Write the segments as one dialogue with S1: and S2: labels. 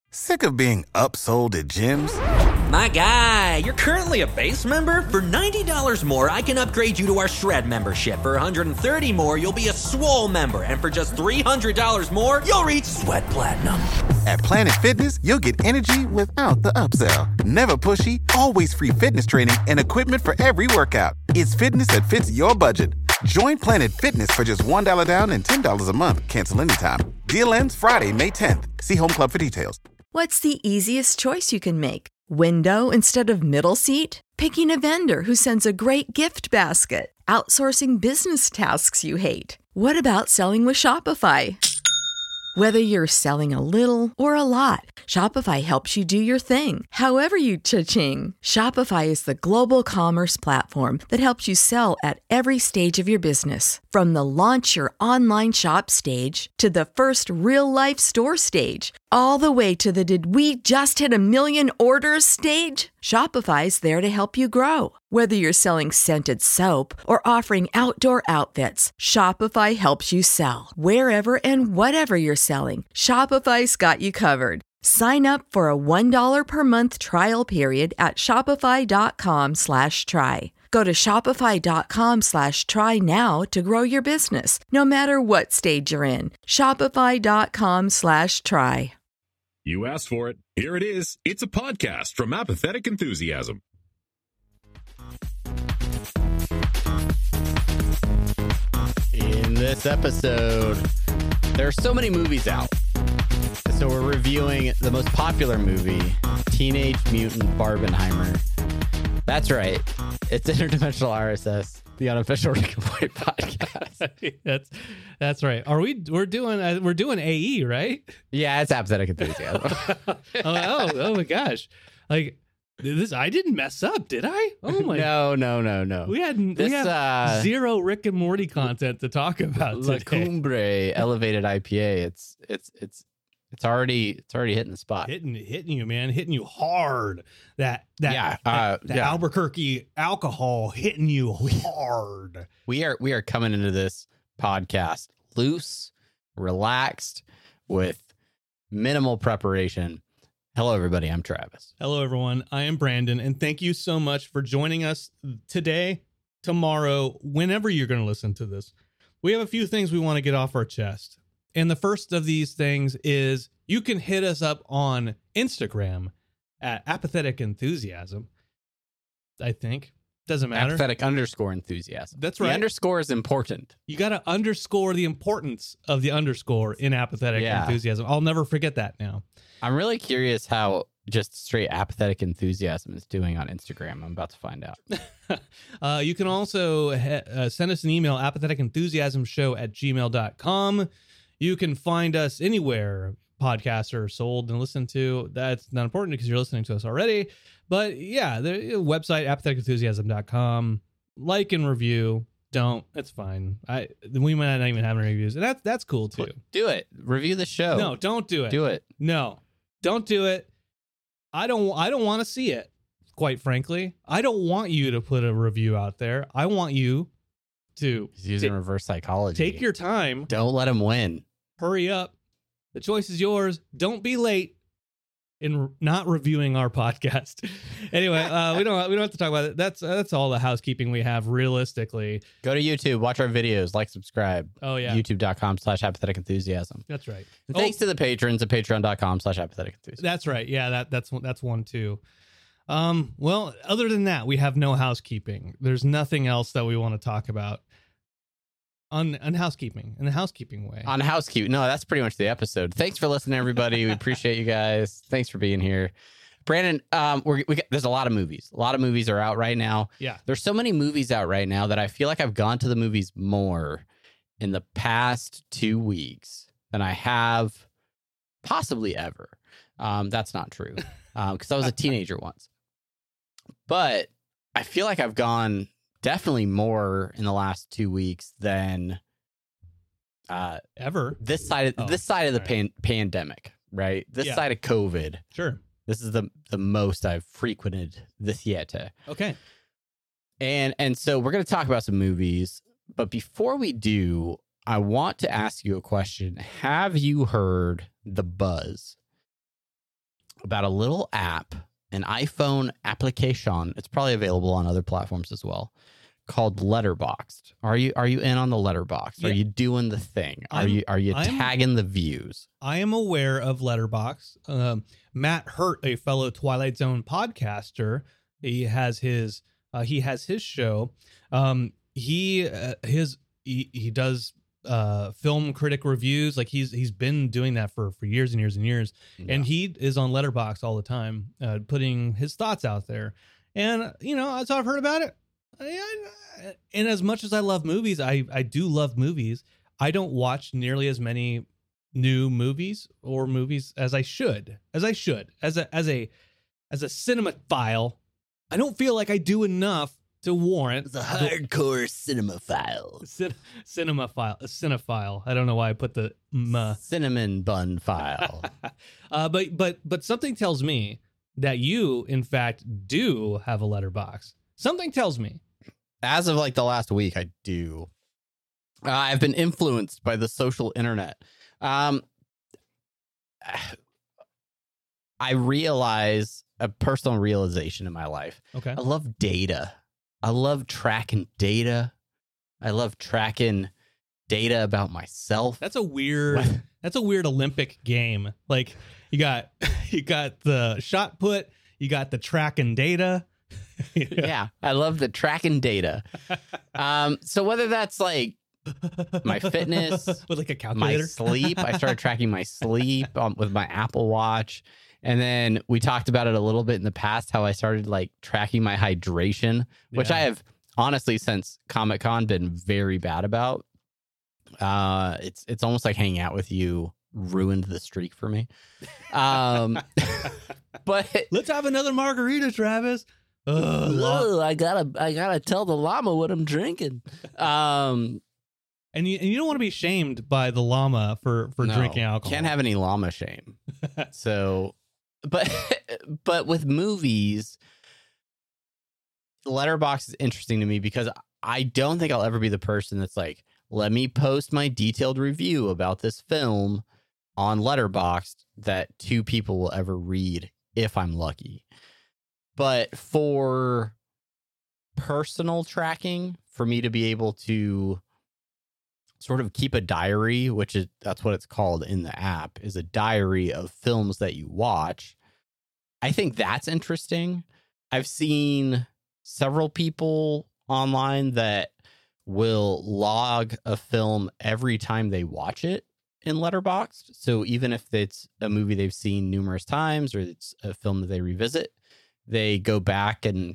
S1: Sick of being upsold at gyms?
S2: My guy, you're currently a base member? For $90 more, I can upgrade you to our Shred membership. For $130 more, you'll be a Swole member. And for just $300 more, you'll reach Sweat Platinum.
S1: At Planet Fitness, you'll get energy without the upsell. Never pushy, always free fitness training and equipment for every workout. It's fitness that fits your budget. Join Planet Fitness for just $1 down and $10 a month. Cancel anytime. Deal ends Friday, May 10th. See Home Club for details.
S3: What's the easiest choice you can make? Window instead of middle seat? Picking a vendor who sends a great gift basket? Outsourcing business tasks you hate? What about selling with Shopify? Whether you're selling a little or a lot, Shopify helps you do your thing, however you cha-ching. Shopify is the global commerce platform that helps you sell at every stage of your business. From the launch your online shop stage to the first real-life store stage, all the way to the did we just hit 1 million orders stage. Shopify's there to help you grow. Whether you're selling scented soap or offering outdoor outfits, Shopify helps you sell. Wherever and whatever you're selling, Shopify's got you covered. Sign up for a $1 per month trial period at shopify.com/try. Go to shopify.com/try now to grow your business, no matter what stage you're in. Shopify.com/try.
S4: You asked for it. Here it is. It's a podcast from Apathetic Enthusiasm.
S5: In this episode, there are so many movies out. So we're reviewing the most popular movie, Teenage Mutant Barbenheimer. That's right. It's Interdimensional RSS, the unofficial Rick and Morty podcast.
S6: That's right. We're doing AE, right?
S5: Yeah, it's Apathetic Enthusiasm.
S6: oh my gosh. Like this, I didn't mess up, did I? Oh my.
S5: No.
S6: We had zero Rick and Morty content to talk about
S5: La
S6: today.
S5: Cumbre Elevated IPA. It's already hitting the spot.
S6: Hitting you, man. Hitting you hard. That Albuquerque alcohol hitting you hard.
S5: We are coming into this podcast loose, relaxed, with minimal preparation. Hello, everybody. I'm Travis.
S6: Hello, everyone. I am Brandon, and thank you so much for joining us today, tomorrow, whenever you're going to listen to this. We have a few things we want to get off our chest. And the first of these things is you can hit us up on Instagram at Apathetic Enthusiasm. I think. Doesn't matter.
S5: Apathetic _enthusiasm.
S6: That's right.
S5: The underscore is important.
S6: You got to underscore the importance of the underscore in Apathetic Enthusiasm. I'll never forget that now.
S5: I'm really curious how just straight Apathetic Enthusiasm is doing on Instagram. I'm about to find out.
S6: You can also send us an email, apatheticenthusiasmshow@gmail.com. You can find us anywhere podcasts are sold and listened to. That's not important because you're listening to us already. But yeah, the website, apatheticenthusiasm.com. Like and review. Don't. That's fine. We might not even have any reviews. And that's cool too.
S5: Do it. Review the show.
S6: No, don't do it.
S5: Do it.
S6: No, don't do it. I don't want to see it, quite frankly. I don't want you to put a review out there. I want you to...
S5: He's using reverse psychology.
S6: Take your time.
S5: Don't let him win.
S6: Hurry up. The choice is yours. Don't be late in not reviewing our podcast. Anyway, we don't have to talk about it. That's all the housekeeping we have realistically.
S5: Go to YouTube, watch our videos, like, subscribe.
S6: Oh yeah.
S5: YouTube.com/apathetic enthusiasm.
S6: That's right.
S5: And thanks to the patrons at patreon.com/apathetic enthusiasm.
S6: That's right. Yeah, that's one too. Well, other than that, we have no housekeeping. There's nothing else that we want to talk about. On housekeeping, in the housekeeping way.
S5: On housekeeping. No, that's pretty much the episode. Thanks for listening, everybody. We appreciate you guys. Thanks for being here. Brandon, there's a lot of movies. A lot of movies are out right now.
S6: Yeah.
S5: There's so many movies out right now that I feel like I've gone to the movies more in the past 2 weeks than I have possibly ever. That's not true because I was a teenager once. But I feel like I've gone definitely more in the last 2 weeks than
S6: ever.
S5: This side of the pandemic, right? This side of COVID.
S6: Sure.
S5: This is the most I've frequented the theater.
S6: Okay.
S5: And so we're going to talk about some movies, but before we do, I want to ask you a question. Have you heard the buzz about a little app, an iPhone application. It's probably available on other platforms as well, called Letterboxd. Are you in on the Letterboxd?
S6: Yeah.
S5: Are you doing the thing? Are you tagging the views?
S6: I am aware of Letterboxd. Matt Hurt, a fellow Twilight Zone podcaster, he has his show. He does film critic reviews. Like he's been doing that for years and years and years.
S5: Yeah.
S6: And he is on Letterboxd all the time, putting his thoughts out there. And as I've heard about it. And as much as I love movies, I do love movies. I don't watch nearly as many new movies or movies as I should. As a cinemaphile, I don't feel like I do enough to warrant
S5: The hardcore cinemaphile.
S6: a cinephile. I don't know why I put the
S5: Cinnamon bun file.
S6: but something tells me that you, in fact, do have a letterbox. Something tells me.
S5: As of like the last week, I do. I've been influenced by the social internet. I realize a personal realization in my life.
S6: Okay.
S5: I love data. I love tracking data. I love tracking data about myself.
S6: That's a weird Olympic game. Like you got the shot put, you got the tracking data.
S5: Yeah, I love the tracking data. So whether that's like my fitness,
S6: with like a
S5: my
S6: calculator,
S5: sleep, I started tracking my sleep with my Apple Watch. And then we talked about it a little bit in the past, how I started like tracking my hydration, which
S6: Yeah.
S5: I have honestly since Comic-Con been very bad about. It's almost like hanging out with you ruined the streak for me. But
S6: let's have another margarita, Travis.
S5: I gotta tell the llama what I'm drinking.
S6: And you don't want to be shamed by the llama for
S5: No,
S6: drinking alcohol.
S5: Can't have any llama shame. So, but with movies, Letterboxd is interesting to me because I don't think I'll ever be the person that's like, let me post my detailed review about this film on Letterboxd that 2 people will ever read if I'm lucky. But for personal tracking, for me to be able to sort of keep a diary, that's what it's called in the app, is a diary of films that you watch. I think that's interesting. I've seen several people online that will log a film every time they watch it in Letterboxd. So even if it's a movie they've seen numerous times or it's a film that they revisit, they go back and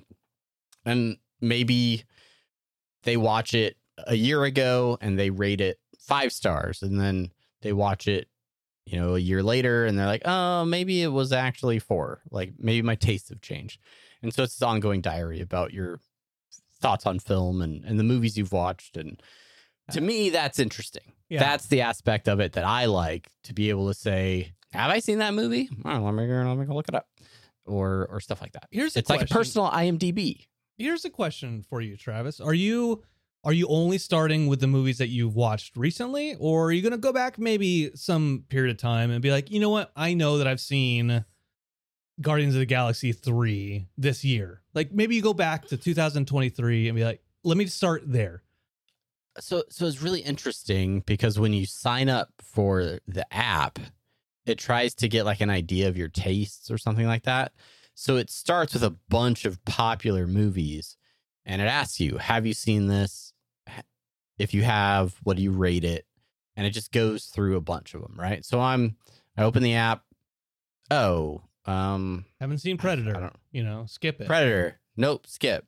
S5: maybe they watch it a year ago and they rate it 5 stars, and then they watch it, a year later and they're like, oh, maybe it was actually 4. Like maybe my tastes have changed. And so it's this ongoing diary about your thoughts on film and the movies you've watched. And to me, that's interesting.
S6: Yeah.
S5: That's the aspect of it that I like, to be able to say, have I seen that movie? Oh, let me go look it up. Or stuff like that. It's like a personal IMDb.
S6: Here's a question for you, Travis. Are you only starting with the movies that you've watched recently, or are you going to go back maybe some period of time and be like, you know what? I know that I've seen Guardians of the Galaxy 3 this year. Like maybe you go back to 2023 and be like, let me start there.
S5: So it's really interesting because when you sign up for the app, it tries to get like an idea of your tastes or something like that. So it starts with a bunch of popular movies and it asks you, have you seen this? If you have, what do you rate it? And it just goes through a bunch of them, right? So I open the app.
S6: Haven't seen Predator. Skip it.
S5: Predator. Nope, skip.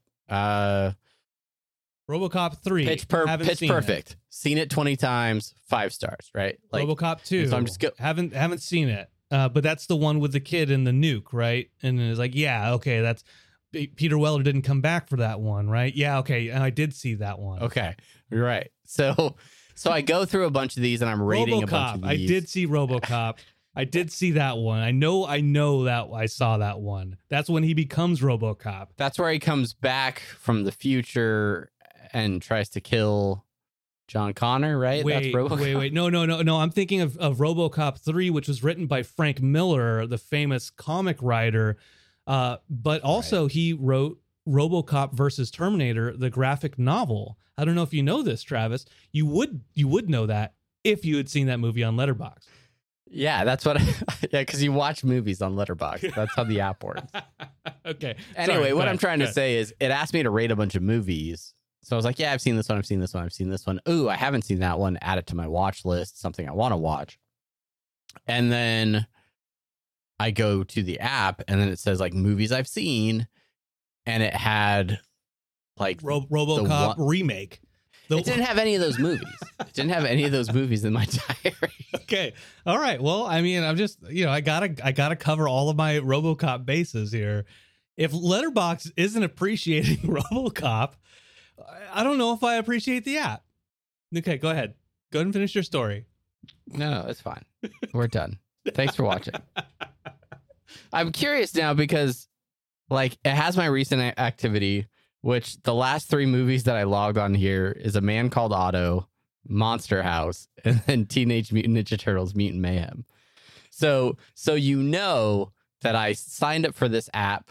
S6: RoboCop 3.
S5: Pitch
S6: seen
S5: Perfect.
S6: It.
S5: Seen it 20 times, 5 stars, right? Like,
S6: RoboCop 2.
S5: So I'm just
S6: haven't seen it. But that's the one with the kid and the nuke, right? And it's like, yeah, okay, that's Peter Weller didn't come back for that one, right? Yeah, okay, I did see that one.
S5: Okay, you're right. So I go through a bunch of these and I'm rating a bunch of these.
S6: I did see RoboCop. I did see that one. I know that I saw that one. That's when he becomes RoboCop.
S5: That's where he comes back from the future and tries to kill John Connor, right? That's RoboCop.
S6: Wait. No. I'm thinking of RoboCop 3, which was written by Frank Miller, the famous comic writer. But also he wrote RoboCop versus Terminator, the graphic novel. I don't know if you know this, Travis. You would know that if you had seen that movie on Letterboxd.
S5: Yeah, that's what. Because you watch movies on Letterboxd. That's how the app works.
S6: Okay.
S5: Anyway,
S6: Sorry,
S5: what I'm trying to say is, it asked me to rate a bunch of movies. So I was like, yeah, I've seen this one. I've seen this one. I've seen this one. Ooh, I haven't seen that one. Add it to my watch list. Something I want to watch. And then I go to the app, and then it says like movies I've seen, and it had like
S6: RoboCop remake.
S5: It didn't have any of those movies. It didn't have any of those movies in my diary.
S6: Okay. All right. Well, I mean, I'm just, I gotta cover all of my RoboCop bases here. If Letterboxd isn't appreciating RoboCop, I don't know if I appreciate the app. Okay, go ahead. Go ahead and finish your story.
S5: No, it's fine. We're done. Thanks for watching. I'm curious now because, like, it has my recent activity, which the last 3 movies that I logged on here is A Man Called Otto, Monster House, and then Teenage Mutant Ninja Turtles Mutant Mayhem. So you know that I signed up for this app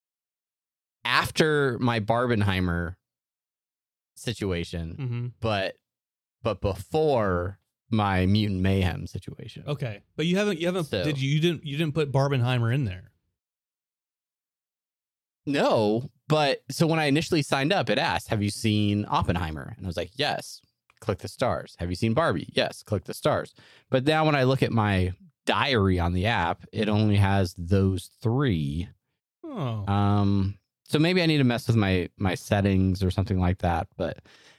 S5: after my Barbenheimer situation, but before my Mutant Mayhem situation.
S6: Okay, but you haven't
S5: So,
S6: you didn't put Barbenheimer in there.
S5: No, but so when I initially signed up, it asked, have you seen Oppenheimer? And I was like, yes. Click the stars. Have you seen Barbie? Yes. Click the stars. But now when I look at my diary on the app, it only has those 3.
S6: Oh.
S5: So maybe I need to mess with my settings or something like that. But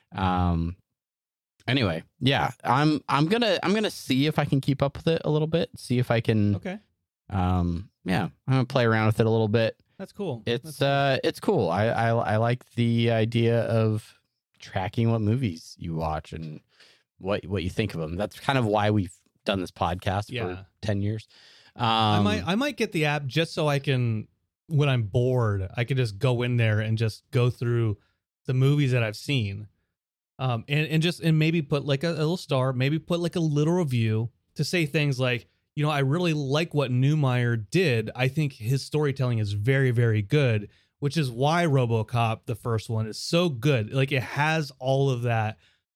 S5: anyway, yeah, I'm gonna see if I can keep up with it a little bit. See if I can.
S6: Okay.
S5: Yeah, I'm gonna play around with it a little bit.
S6: That's cool.
S5: It's cool. I like the idea of tracking what movies you watch and what you think of them. That's kind of why we've done this podcast for 10 years.
S6: I might get the app just so I can, when I'm bored, I can just go in there and just go through the movies that I've seen. And maybe put like a little star, maybe put like a little review to say things like, I really like what Neumeier did. I think his storytelling is very, very good, which is why RoboCop, the first one, is so good. Like, it has all of that,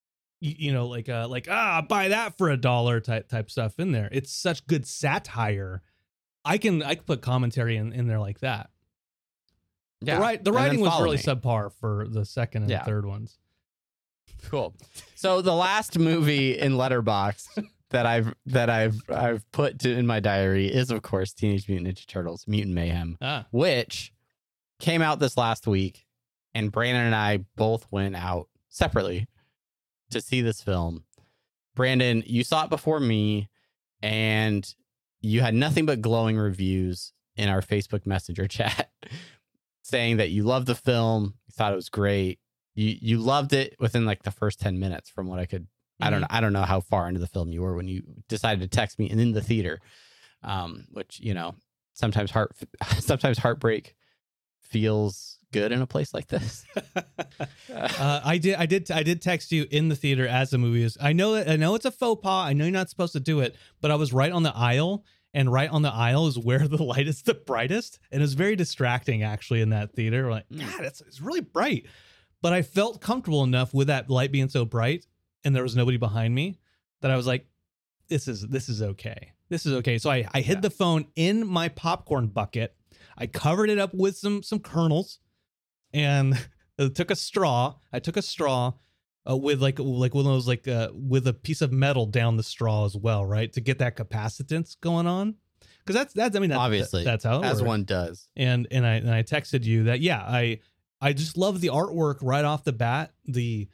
S6: buy that for $1 type stuff in there. It's such good satire. I can put commentary in there like that.
S5: Yeah.
S6: The writing was really subpar for the second and third ones.
S5: Cool. So the last movie in Letterboxd that I've put in my diary is, of course, Teenage Mutant Ninja Turtles Mutant Mayhem, which came out this last week, and Brandon and I both went out separately to see this film. Brandon, you saw it before me, and you had nothing but glowing reviews in our Facebook Messenger chat saying that you loved the film, you thought it was great. You loved it within like the first 10 minutes from what I could. I don't know how far into the film you were when you decided to text me and in the theater, which, sometimes heartbreak feels good in a place like this.
S6: I did text you in the theater as the movie is. I know it's a faux pas. I know you're not supposed to do it, but I was right on the aisle, and right on the aisle is where the light is the brightest, and it was very distracting actually in that theater. Like, God, it's really bright, but I felt comfortable enough with that light being so bright, and there was nobody behind me, that I was like, this is okay. This is okay. So I hid the phone in my popcorn bucket. I covered it up with some kernels, and took a straw. I took a straw with like one of those with a piece of metal down the straw as well, right, to get that capacitance going on. Because that's
S5: obviously
S6: that's how it
S5: as
S6: works.
S5: One does.
S6: And I texted you that I just love the artwork right off the bat. The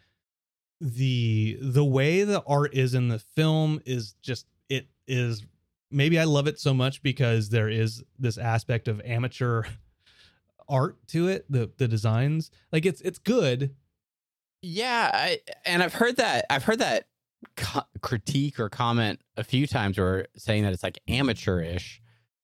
S6: way the art is in the film is just, it is, maybe I love it so much because there is this aspect of amateur art to it. The designs, like it's good.
S5: Yeah, I've heard that critique or comment a few times, or saying that it's like amateurish.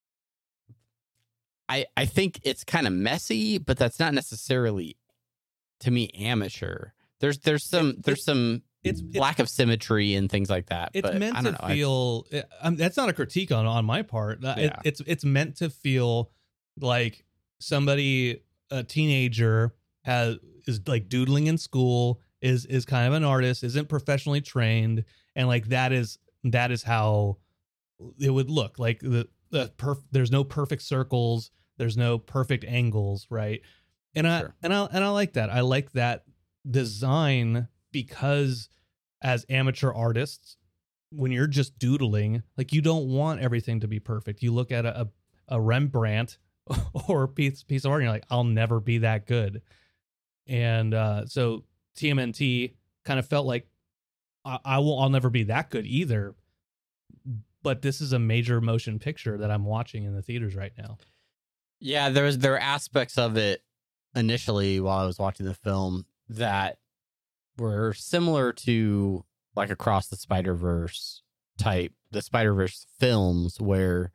S5: I think it's kind of messy, but that's not necessarily, to me, amateur. There's some
S6: it's
S5: lack of symmetry and things like that.
S6: It's
S5: but
S6: meant
S5: I don't
S6: to
S5: know.
S6: feel. That's not a critique on my part.
S5: Yeah.
S6: It's meant to feel like somebody, a teenager, is like doodling in school, is kind of an artist, isn't professionally trained, and like that is how it would look. Like there's no perfect circles, there's no perfect angles, right? And I like that. I like that design because as amateur artists, when you're just doodling, like you don't want everything to be perfect. You look at a Rembrandt or a piece of art and you're like, I'll never be that good. And so TMNT kind of felt like I'll never be that good either. But this is a major motion picture that I'm watching in the theaters right now.
S5: Yeah, there are aspects of it initially while I was watching the film that were similar to like Across the Spider-Verse the Spider-Verse films, where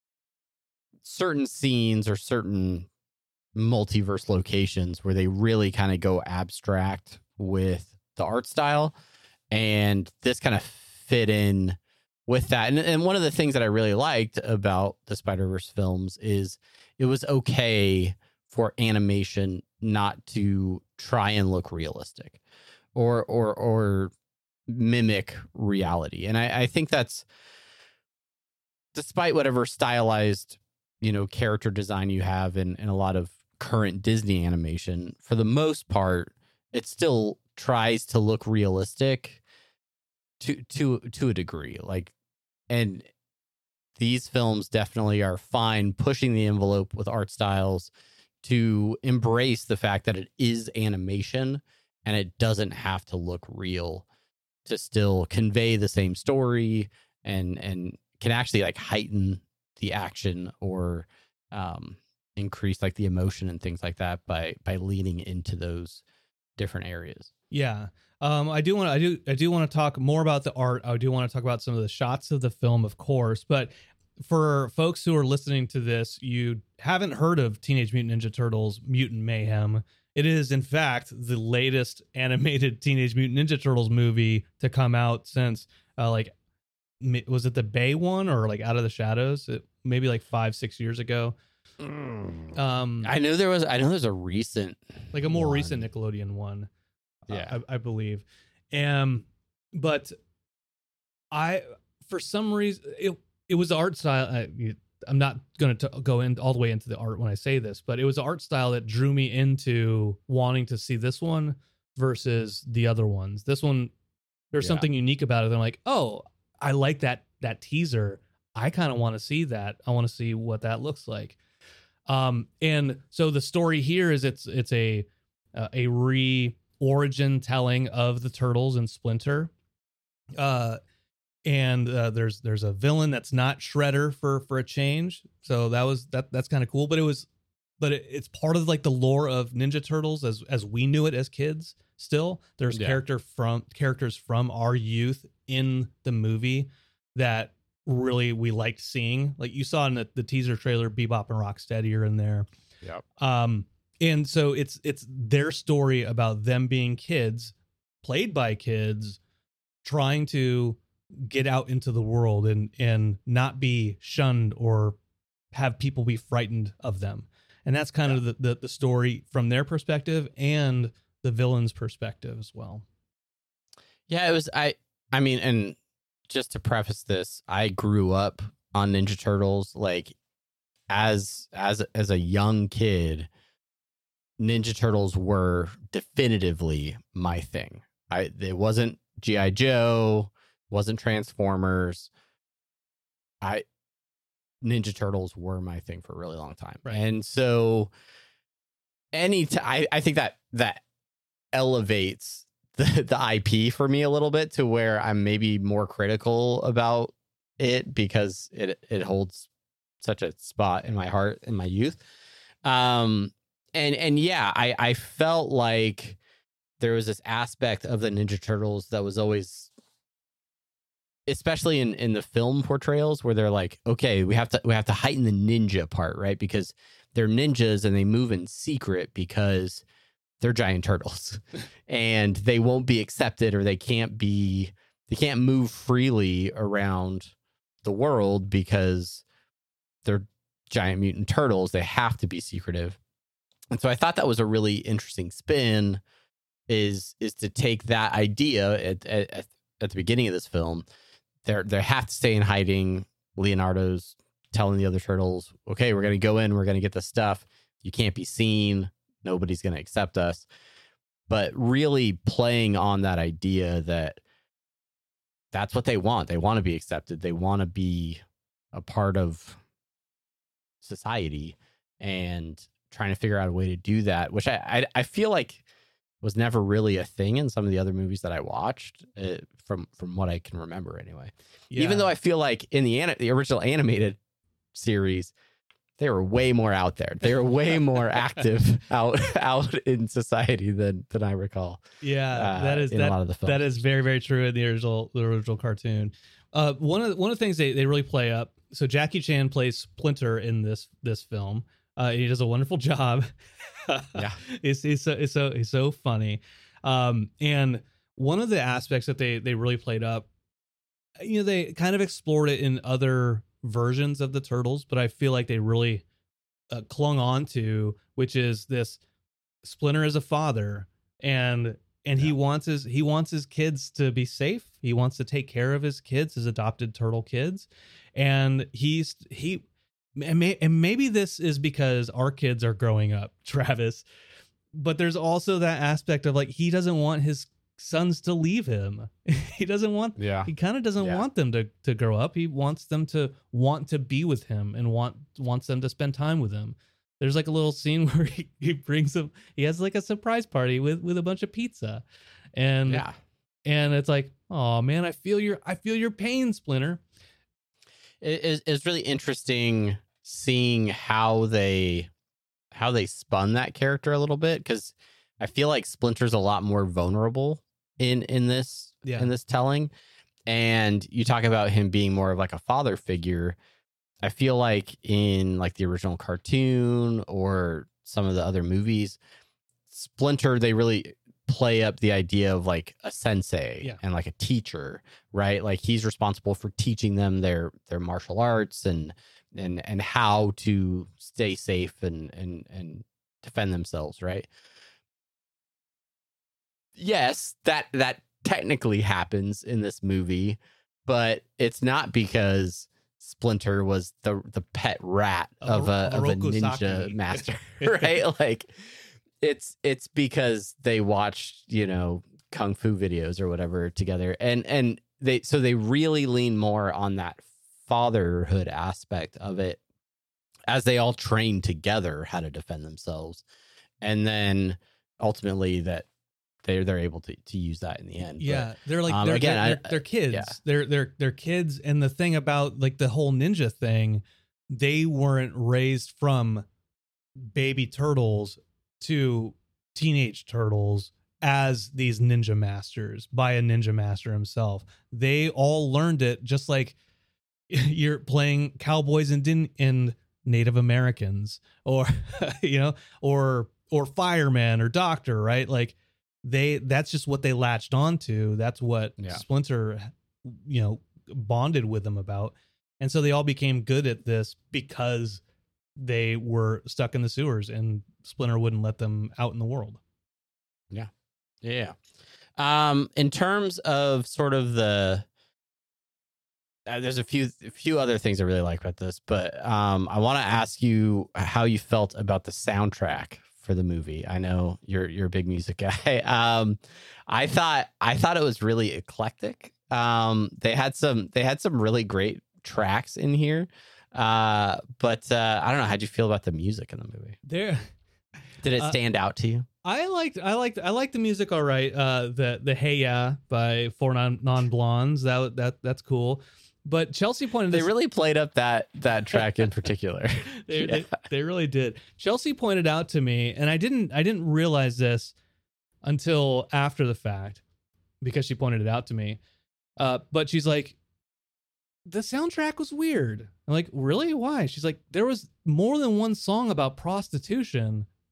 S5: certain scenes or certain multiverse locations where they really kind of go abstract with the art style, and this kind of fit in with that. And one of the things that I really liked about the Spider-Verse films is it was okay for animation not to try and look realistic or mimic reality. And I think that's, despite whatever stylized, character design you have in a lot of current Disney animation, for the most part, it still tries to look realistic to a degree. Like, and these films definitely are fine pushing the envelope with art styles to embrace the fact that it is animation and it doesn't have to look real to still convey the same story and can actually like heighten the action or increase like the emotion and things like that by leaning into those different areas.
S6: Yeah. I do want to talk more about the art. I do want to talk about some of the shots of the film, of course, but for folks who are listening to this, you haven't heard of Teenage Mutant Ninja Turtles Mutant Mayhem. It is, in fact, the latest animated Teenage Mutant Ninja Turtles movie to come out since, was it the Bay one or like Out of the Shadows? Maybe like 5-6 years ago.
S5: I know there's a recent,
S6: like a more recent Nickelodeon one.
S5: Yeah,
S6: I believe. But for some reason, it was the art style. I'm not going to go in all the way into the art when I say this, but it was the art style that drew me into wanting to see this one versus the other ones. This one, there's something unique about it. I'm like, oh, I like that teaser. I kind of want to see that. I want to see what that looks like. And so the story here is it's a re-origin telling of the Turtles and Splinter. And there's a villain that's not Shredder for a change. So that's kind of cool. But it's part of like the lore of Ninja Turtles as we knew it as kids. Still, there's characters from our youth in the movie that really we liked seeing. Like you saw in the teaser trailer, Bebop and Rocksteady are in there.
S5: Yep.
S6: And so it's their story about them being kids, played by kids, trying to get out into the world and not be shunned or have people be frightened of them. And that's kind of the story from their perspective and the villain's perspective as well.
S5: Yeah, it was, I mean, and just to preface this, I grew up on Ninja Turtles. Like as a young kid, Ninja Turtles were definitively my thing. It wasn't G.I. Joe, wasn't Transformers. Ninja Turtles were my thing for a really long time.
S6: Right.
S5: And so I think that elevates the IP for me a little bit to where I'm maybe more critical about it because it holds such a spot in my heart in my youth. And yeah, I felt like there was this aspect of the Ninja Turtles that was always, especially in the film portrayals, where they're like, okay, we have to heighten the ninja part, right? Because they're ninjas and they move in secret because they're giant turtles and they won't be accepted, or they can't move freely around the world because they're giant mutant turtles. They have to be secretive. And so I thought that was a really interesting spin, is to take that idea at the beginning of this film. They have to stay in hiding. Leonardo's telling the other turtles, okay, we're going to go in, we're going to get the stuff. You can't be seen. Nobody's going to accept us. But really playing on that idea that that's what they want. They want to be accepted. They want to be a part of society, and trying to figure out a way to do that, which I feel like was never really a thing in some of the other movies that I watched, from what I can remember anyway. Yeah. Even though I feel like in the original animated series, they were way more out there. They were way more active out in society than I recall.
S6: Yeah, that is
S5: a lot of the films.
S6: That is very, very true in the original cartoon. One of the things they really play up. So Jackie Chan plays Splinter in this film. He does a wonderful job.
S5: Yeah,
S6: he's so funny. And one of the aspects that they really played up, they kind of explored it in other versions of the Turtles, but I feel like they really clung on to, which is this: Splinter is a father, and he wants his kids to be safe. He wants to take care of his kids, his adopted turtle kids, and maybe this is because our kids are growing up, Travis, but there's also that aspect of like, he doesn't want his sons to leave him. He kind of doesn't want them to grow up. He wants them to want to be with him and wants them to spend time with him. There's like a little scene where he brings them, he has like a surprise party with a bunch of pizza. And it's like, oh man, I feel your pain, Splinter.
S5: It's really interesting seeing how they spun that character a little bit, because I feel like Splinter's a lot more vulnerable in this telling. And you talk about him being more of like a father figure. I feel like in like the original cartoon or some of the other movies, Splinter, they really play up the idea of like a sensei and like a teacher, right? Like he's responsible for teaching them their martial arts and how to stay safe and defend themselves, right? Yes, that technically happens in this movie, but it's not because Splinter was the pet rat of a ninja master, right? Like it's because they watched, kung fu videos or whatever together, and they really lean more on that fatherhood aspect of it, as they all train together how to defend themselves, and then ultimately that they're able to use that in the end.
S6: Yeah, but, they're kids. Yeah. They're kids, and the thing about like the whole ninja thing, they weren't raised from baby turtles to teenage turtles as these ninja masters by a ninja master himself. They all learned it just like you're playing cowboys and Native Americans, or or fireman or doctor, right? Like that's just what they latched onto. That's what Splinter, bonded with them about. And so they all became good at this because they were stuck in the sewers and Splinter wouldn't let them out in the world.
S5: Yeah. Yeah. In terms of sort of there's a few other things I really like about this, but I want to ask you how you felt about the soundtrack for the movie. I know you're a big music guy. I thought it was really eclectic. They had some really great tracks in here. But I don't know, how'd you feel about the music in the movie? Did it stand out to you?
S6: I liked the music all right. The Hey Ya by Four Non Blondes, that's cool. But Chelsea pointed
S5: they really played up that track in particular.
S6: They really did. Chelsea pointed out to me, and I didn't realize this until after the fact, because she pointed it out to me. But she's like, the soundtrack was weird. I'm like, really? Why? She's like, there was more than one song about prostitution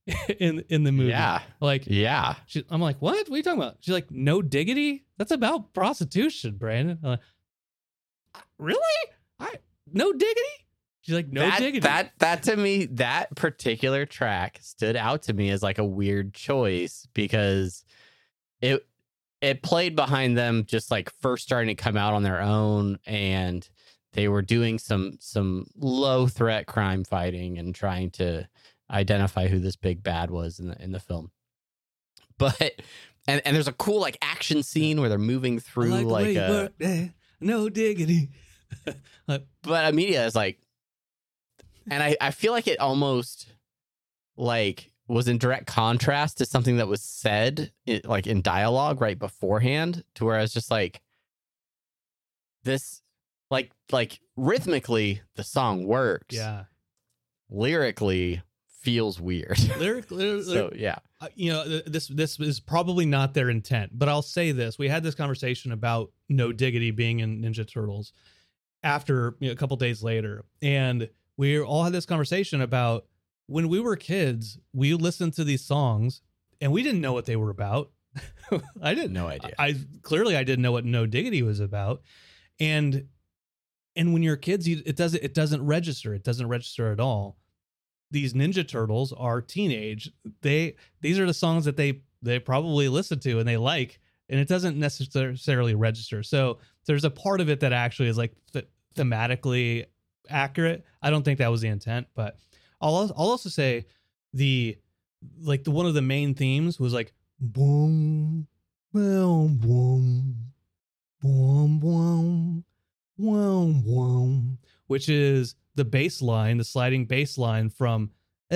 S6: in the movie.
S5: Yeah.
S6: Like,
S5: Yeah.
S6: I'm like, what are you talking about? She's like, No Diggity? That's about prostitution, Brandon. I'm like, really? No Diggity? She's like, No Diggity.
S5: That to me, that particular track stood out to me as like a weird choice because it played behind them just like first starting to come out on their own, and they were doing some low threat crime fighting and trying to identify who this big bad was in the film. But and there's a cool like action scene where they're moving through
S6: No Diggity.
S5: But Amelia is like, and I feel like it almost like was in direct contrast to something that was said like in dialogue right beforehand, to where I was just like, this like rhythmically the song works.
S6: Yeah.
S5: Lyrically feels weird. So yeah.
S6: This is probably not their intent, but I'll say this. We had this conversation about No Diggity being in Ninja Turtles after a couple days later. And we all had this conversation about when we were kids, we listened to these songs and we didn't know what they were about. I didn't.
S5: No idea.
S6: I didn't know what No Diggity was about. And when you're kids, it doesn't register. It doesn't register at all. These Ninja Turtles are teenage. These are the songs that they probably listen to and they like, and it doesn't necessarily register. So there's a part of it that actually is like thematically accurate. I don't think that was the intent, but I'll also say one of the main themes was like boom, boom, boom, boom, boom, boom, boom, which is the bass line, the sliding bass line from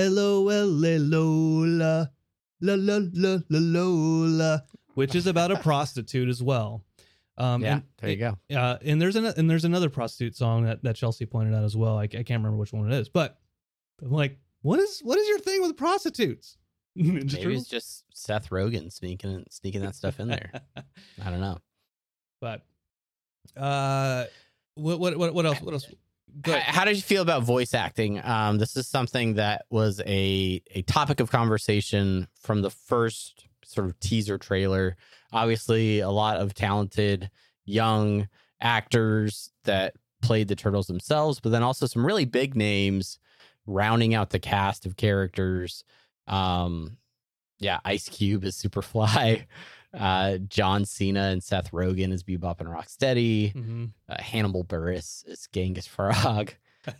S6: Lola, la la la la Lola, which is about a prostitute as well.
S5: There you go.
S6: And there's another prostitute song that Chelsea pointed out as well. I can't remember which one it is, but I'm like, what is your thing with prostitutes?
S5: Maybe it's just Seth Rogen sneaking that stuff in there. I don't know.
S6: But what else?
S5: How did you feel about voice acting? This is something that was a topic of conversation from the first sort of teaser trailer. Obviously, a lot of talented young actors that played the Turtles themselves, but then also some really big names rounding out the cast of characters. Ice Cube is Superfly. John Cena and Seth Rogen as Bebop and Rocksteady.
S6: Mm-hmm.
S5: Hannibal Buress is Genghis Frog.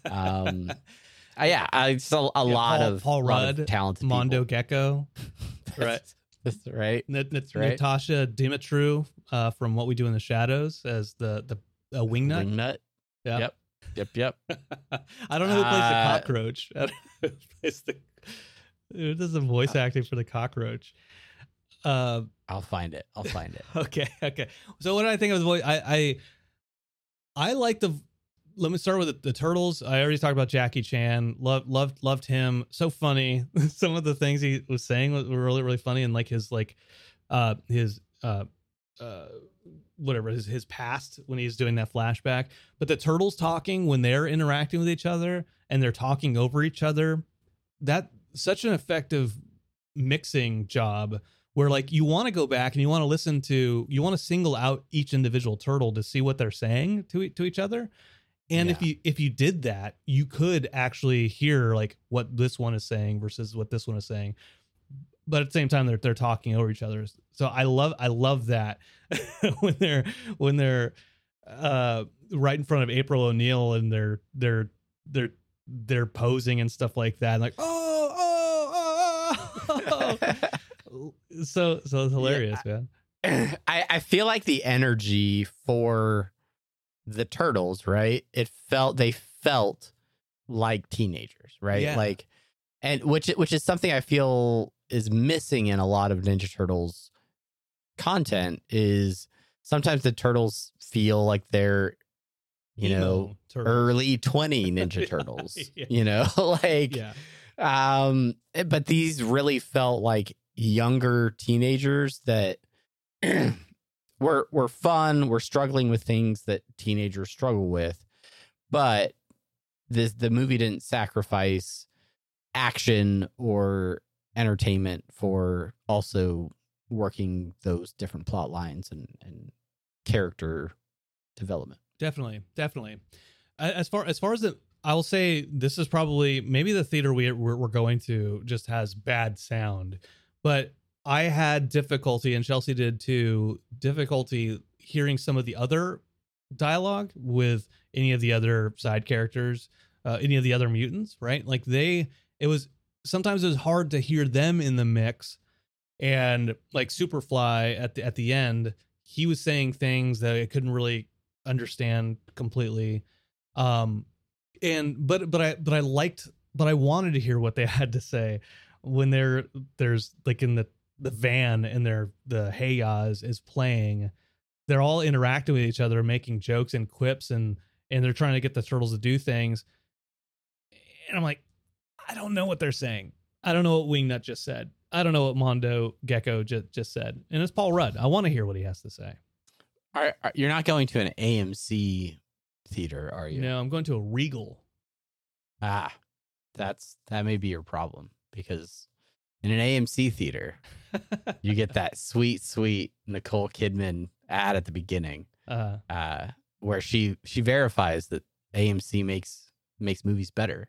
S5: It's a lot of
S6: Paul Rudd,
S5: of talented
S6: Mondo
S5: people.
S6: Gecko, right?
S5: That's right.
S6: That's right. Natasha Dimitru from What We Do in the Shadows as the Wingnut.
S5: Yep.
S6: I don't know who plays the cockroach. I don't know who plays who does the voice acting for the cockroach?
S5: I'll find it.
S6: Okay. So what did I think of the voice? I like let me start with the Turtles. I already talked about Jackie Chan. Loved him. So funny. Some of the things he was saying were really, really funny. And like his past when he's doing that flashback. But the Turtles talking when they're interacting with each other and they're talking over each other, that's such an effective mixing job where like you want to go back and you want to single out each individual turtle to see what they're saying to each other. And if you did that, you could actually hear like what this one is saying versus what this one is saying. But at the same time, they're talking over each other. So I love that when they're right in front of April O'Neil and they're posing and stuff like that. And like oh. So it's hilarious, man.
S5: I feel like the energy for the Turtles, right? They felt like teenagers, right?
S6: Yeah.
S5: Like, and which is something I feel is missing in a lot of Ninja Turtles content. Is sometimes the Turtles feel like they're, early 20 Ninja Turtles, but these really felt like younger teenagers that we're fun. We're struggling with things that teenagers struggle with, but the movie didn't sacrifice action or entertainment for also working those different plot lines and character development.
S6: Definitely. As far as I will say this is probably maybe the theater we're going to just has bad sound, but I had difficulty, and Chelsea did too, hearing some of the other dialogue with any of the other side characters, any of the other mutants, right? Like sometimes it was hard to hear them in the mix. And like Superfly at the end, he was saying things that I couldn't really understand completely. But I wanted to hear what they had to say when there's like in the van and the Hey Yaz is playing. They're all interacting with each other, making jokes and quips, and they're trying to get the turtles to do things. And I'm like, I don't know what they're saying. I don't know what Wingnut just said. I don't know what Mondo Gecko just said. And it's Paul Rudd. I want to hear what he has to say.
S5: You're not going to an AMC theater, are you?
S6: No, I'm going to a Regal.
S5: That may be your problem, because in an AMC theater, you get that sweet Nicole Kidman ad at the beginning, where she verifies that AMC makes movies better,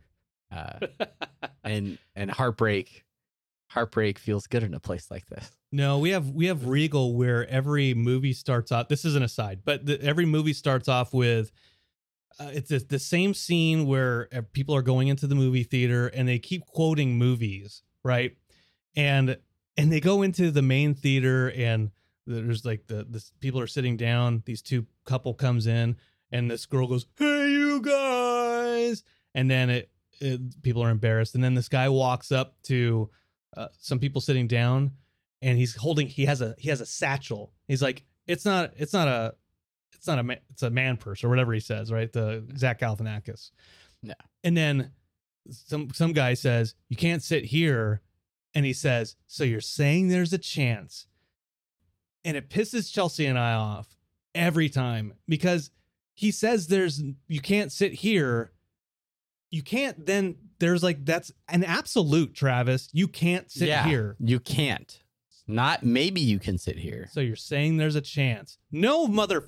S5: and heartbreak feels good in a place like this.
S6: No, we have Regal, where every movie starts off. This is an aside, but every movie starts off with it's the same scene where people are going into the movie theater and they keep quoting movies, right? And they go into the main theater and there's like the people are sitting down. These two couple comes in and this girl goes, "Hey, you guys," and then people are embarrassed. And then this guy walks up to some people sitting down, and he has a satchel. He's like, it's a man purse or whatever he says, right? The Zach Galifianakis.
S5: No.
S6: And then some guy says, "You can't sit here," and he says, "So you're saying there's a chance?" And it pisses Chelsea and I off every time, because he says you can't sit here. You can't, then there's like, that's an absolute, Travis. You can't sit here.
S5: You can't. Not maybe you can sit here.
S6: So you're saying there's a chance. No,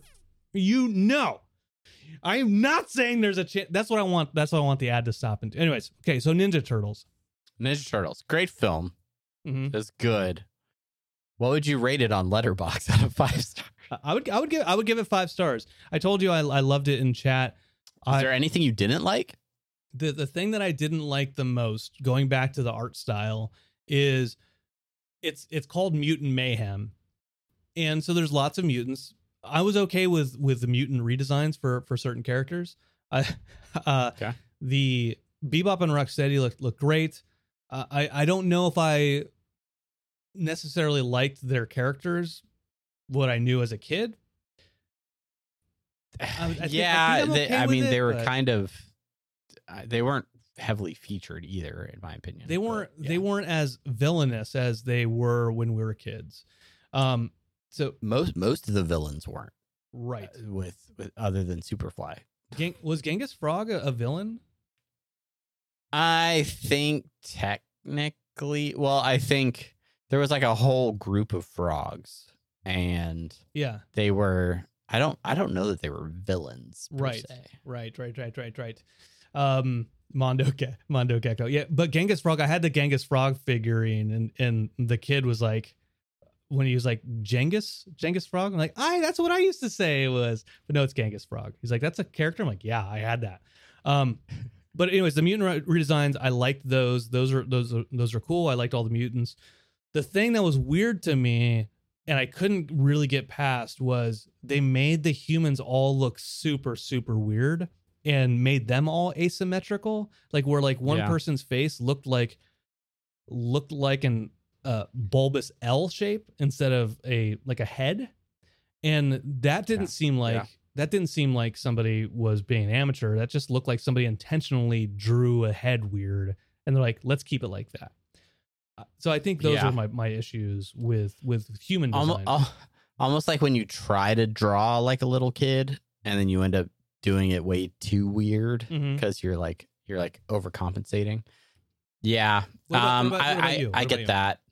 S6: I am not saying there's a chance. That's what I want. That's what I want the ad to stop. Anyways, okay, so Ninja Turtles.
S5: Great film.
S6: Mm-hmm.
S5: It's good. What would you rate it on Letterboxd out of 5 stars?
S6: I would give it 5 stars. I told you I loved it in chat.
S5: Is there anything you didn't like?
S6: The thing that I didn't like the most, going back to the art style, is it's called Mutant Mayhem. And so there's lots of mutants. I was okay with the mutant redesigns for certain characters.
S5: Okay.
S6: The Bebop and Rocksteady look great. I don't know if I necessarily liked their characters, what I knew as a kid. They were kind of, they weren't heavily featured either, in my opinion. They weren't as villainous as they were when we were kids. So
S5: most of the villains weren't,
S6: right,
S5: with other than Superfly.
S6: Was Genghis Frog a villain?
S5: I think technically, I think there was like a whole group of frogs, and they were. I don't know that they were villains. Per se.
S6: Right. Mondo Gecko. Yeah, but Genghis Frog. I had the Genghis Frog figurine, and the kid was like, when he was like Genghis Frog, I'm like, that's what I used to say it was, but no, it's Genghis Frog. He's like, that's a character. I'm like, yeah, I had that. But anyways, the mutant redesigns, I liked those. Those are cool. I liked all the mutants. The thing that was weird to me, and I couldn't really get past, was they made the humans all look super, super weird and made them all asymmetrical. Like where like one person's face looked like an bulbous L shape instead of a head. And that didn't seem like somebody was being amateur. That just looked like somebody intentionally drew a head weird. And they're like, let's keep it like that. So I think those are my issues with human design.
S5: Almost like when you try to draw like a little kid and then you end up doing it way too weird because you're like overcompensating. Yeah.
S6: What about you?
S5: I get that.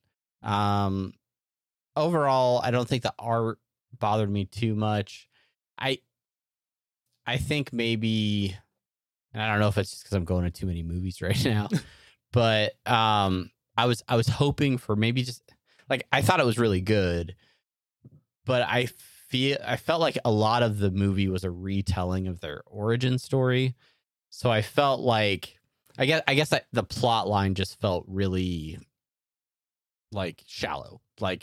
S5: Overall, I don't think the art bothered me too much. I think maybe, and I don't know if it's just because I'm going to too many movies right now, but I was hoping for maybe just like, I thought it was really good, but I felt like a lot of the movie was a retelling of their origin story. So I felt like, I guess that the plot line just felt really like shallow. Like,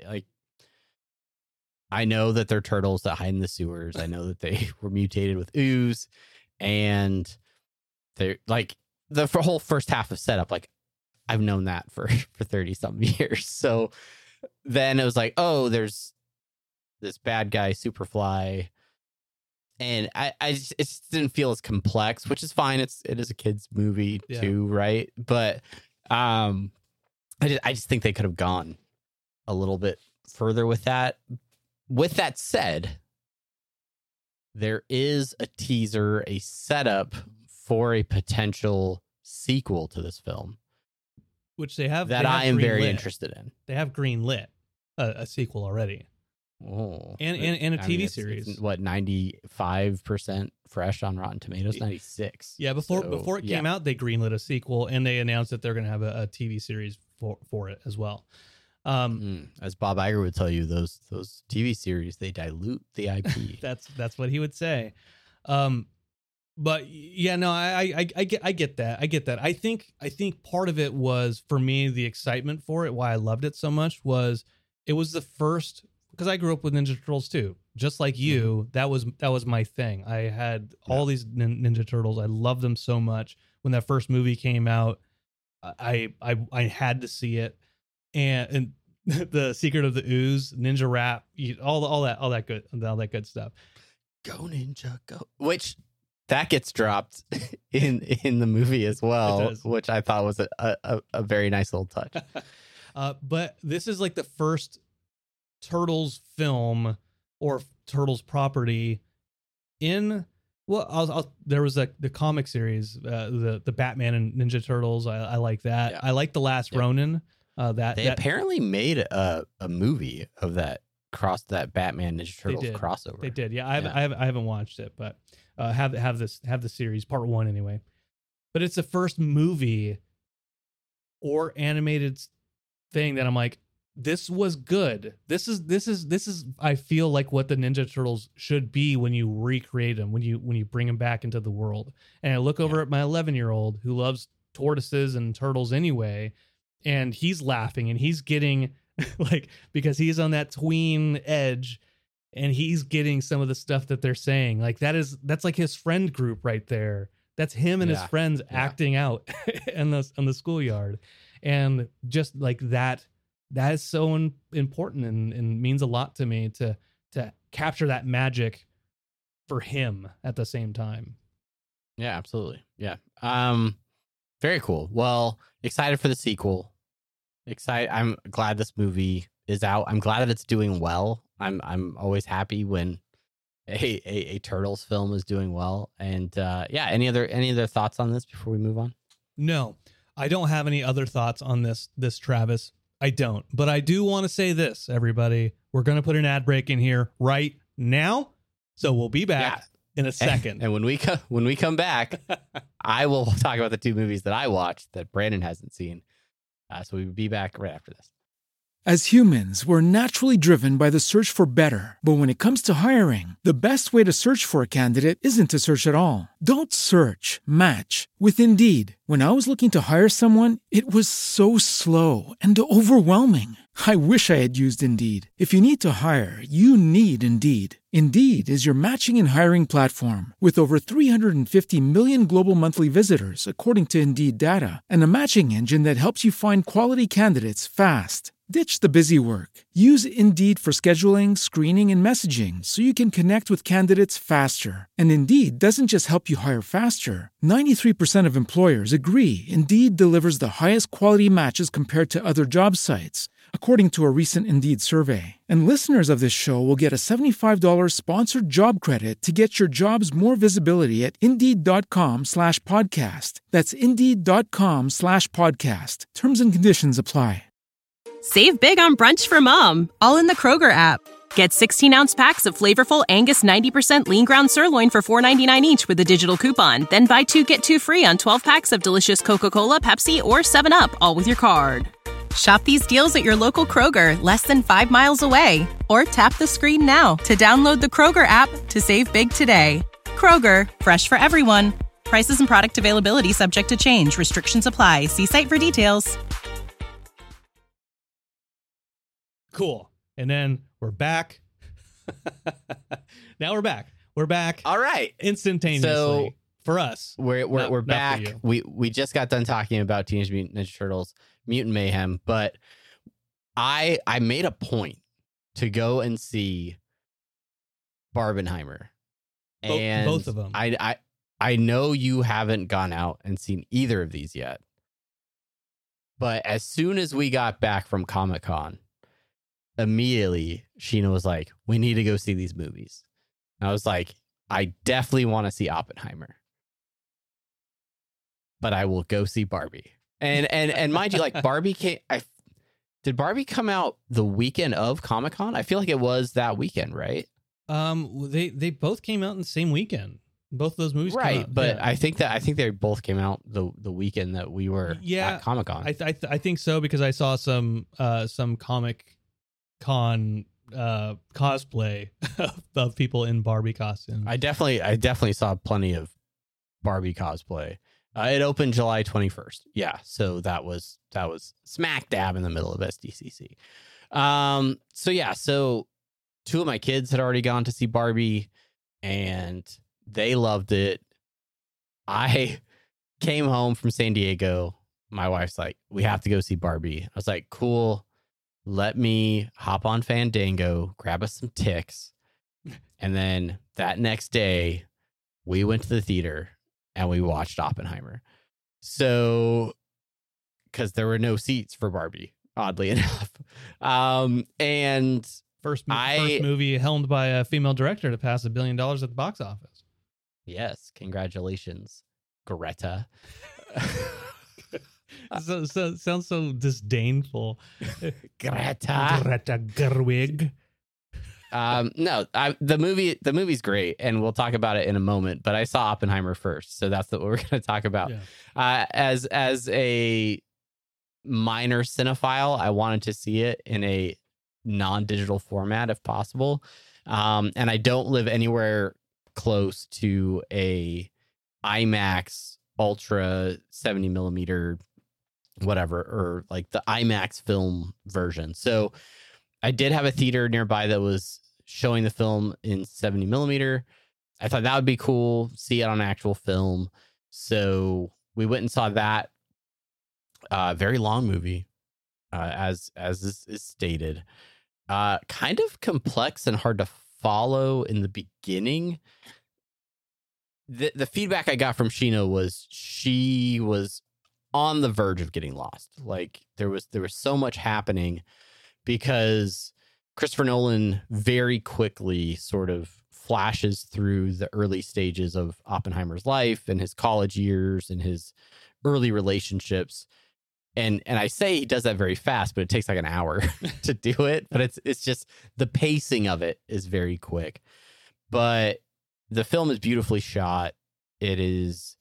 S5: I know that they're turtles that hide in the sewers. I know that they were mutated with ooze, and they're like the whole first half of setup. Like, I've known that for 30 something years. So then it was like, oh, there's this bad guy, Superfly. And it just didn't feel as complex, which is fine. It is a kid's movie too, right? But I just think they could have gone a little bit further with that. With that said, there is a teaser, a setup for a potential sequel to this film,
S6: which they have
S5: I am very interested in.
S6: They have greenlit a sequel already.
S5: Oh,
S6: and a TV series.
S5: It's, what, 95% fresh on Rotten Tomatoes? 96.
S6: Yeah, before it came out, they greenlit a sequel, and they announced that they're going to have a TV series for it as well.
S5: As Bob Iger would tell you, those TV series, they dilute the IP.
S6: that's what he would say. But yeah, no, I get that. I get that. I think part of it was, for me, the excitement for it, why I loved it so much, was it was the first. Because I grew up with Ninja Turtles too, just like you. That was my thing. I had all these Ninja Turtles. I loved them so much. When that first movie came out, I had to see it, and the Secret of the Ooze, Ninja Rap, all that good stuff.
S5: Go Ninja, go! Which that gets dropped in the movie as well, which I thought was a very nice little touch.
S6: But this is like the first Turtles film or Turtles property in, well, there was the comic series, the Batman and Ninja Turtles. I like that. Yeah. I like The Last Ronin. They
S5: apparently made a movie of that Batman Ninja Turtles crossover.
S6: They did. Yeah, I haven't watched it, but have the series part 1 anyway. But it's the first movie or animated thing that I'm like, this was good. This is I feel like what the Ninja Turtles should be when you recreate them, when you bring them back into the world. And I look over at my 11-year-old who loves tortoises and turtles anyway, and he's laughing and he's getting like, because he's on that tween edge and he's getting some of the stuff that they're saying. Like that's like his friend group right there. That's him and his friends acting out on the schoolyard. And just like that is so important and means a lot to me to capture that magic for him at the same time.
S5: Yeah, absolutely. Yeah. Very cool. Well, excited for the sequel. I'm glad this movie is out. I'm glad that it's doing well. I'm always happy when a Turtles film is doing well. And any other thoughts on this before we move on?
S6: No, I don't have any other thoughts on this, Travis. I don't, but I do want to say this, everybody. We're going to put an ad break in here right now. So we'll be back in a second.
S5: And when we come back, I will talk about the 2 movies that I watched that Brandon hasn't seen. So we'll be back right after this.
S7: As humans, we're naturally driven by the search for better. But when it comes to hiring, the best way to search for a candidate isn't to search at all. Don't search, match with Indeed. When I was looking to hire someone, it was so slow and overwhelming. I wish I had used Indeed. If you need to hire, you need Indeed. Indeed is your matching and hiring platform with over 350 million global monthly visitors, according to Indeed data, and a matching engine that helps you find quality candidates fast. Ditch the busy work. Use Indeed for scheduling, screening, and messaging so you can connect with candidates faster. And Indeed doesn't just help you hire faster. 93% of employers agree Indeed delivers the highest quality matches compared to other job sites, according to a recent Indeed survey. And listeners of this show will get a $75 sponsored job credit to get your jobs more visibility at Indeed.com/podcast. That's Indeed.com/podcast. Terms and conditions apply.
S8: Save big on brunch for mom, all in the Kroger app. Get 16-ounce packs of flavorful Angus 90% lean ground sirloin for $4.99 each with a digital coupon. Then buy 2, get 2 free on 12 packs of delicious Coca-Cola, Pepsi, or 7-Up, all with your card. Shop these deals at your local Kroger, less than 5 miles away. Or tap the screen now to download the Kroger app to save big today. Kroger, fresh for everyone. Prices and product availability subject to change. Restrictions apply. See site for details.
S6: Cool. And then we're back. Now we're back. We're back.
S5: All right.
S6: Instantaneously.
S5: So
S6: for us.
S5: We're back. We just got done talking about Teenage Mutant Ninja Turtles, Mutant Mayhem, but I made a point to go and see Barbenheimer. And
S6: both of them.
S5: I know you haven't gone out and seen either of these yet. But as soon as we got back from Comic-Con, immediately Sheena was like, we need to go see these movies. And I was like, I definitely want to see Oppenheimer, but I will go see Barbie. And mind you, like Barbie did Barbie come out the weekend of Comic-Con? I feel like it was that weekend, right?
S6: They both came out in the same weekend. Both of those movies came
S5: right,
S6: out,
S5: but
S6: yeah.
S5: I think they both came out the weekend that we were at Comic-Con.
S6: I think so, because I saw some Comic-Con cosplay of people in Barbie costumes.
S5: I definitely saw plenty of Barbie cosplay. It opened July 21st. Yeah, so that was smack dab in the middle of SDCC. So 2 of my kids had already gone to see Barbie, and they loved it. I came home from San Diego. My wife's like, we have to go see Barbie. I was like, cool. Let me hop on Fandango, grab us some ticks. And then that next day, we went to the theater and we watched Oppenheimer. So, because there were no seats for Barbie, oddly enough. And
S6: first movie helmed by a female director to pass $1 billion at the box office.
S5: Yes, congratulations, Greta.
S6: Sounds so disdainful.
S5: Greta
S6: Gerwig.
S5: No, the movie's great, and we'll talk about it in a moment. But I saw Oppenheimer first, so that's what we're going to talk about. Yeah. As a minor cinephile, I wanted to see it in a non-digital format if possible, and I don't live anywhere close to a IMAX Ultra 70 millimeter, whatever, or like the IMAX film version. So I did have a theater nearby that was showing the film in 70 millimeter. I thought that would be cool, see it on actual film. So we went and saw that. Very long movie, as is stated. Kind of complex and hard to follow in the beginning. The feedback I got from Sheena was she was on the verge of getting lost. Like there was so much happening, because Christopher Nolan very quickly sort of flashes through the early stages of Oppenheimer's life and his college years and his early relationships. And I say he does that very fast, but it takes like an hour to do it. But it's just the pacing of it is very quick. But the film is beautifully shot. It is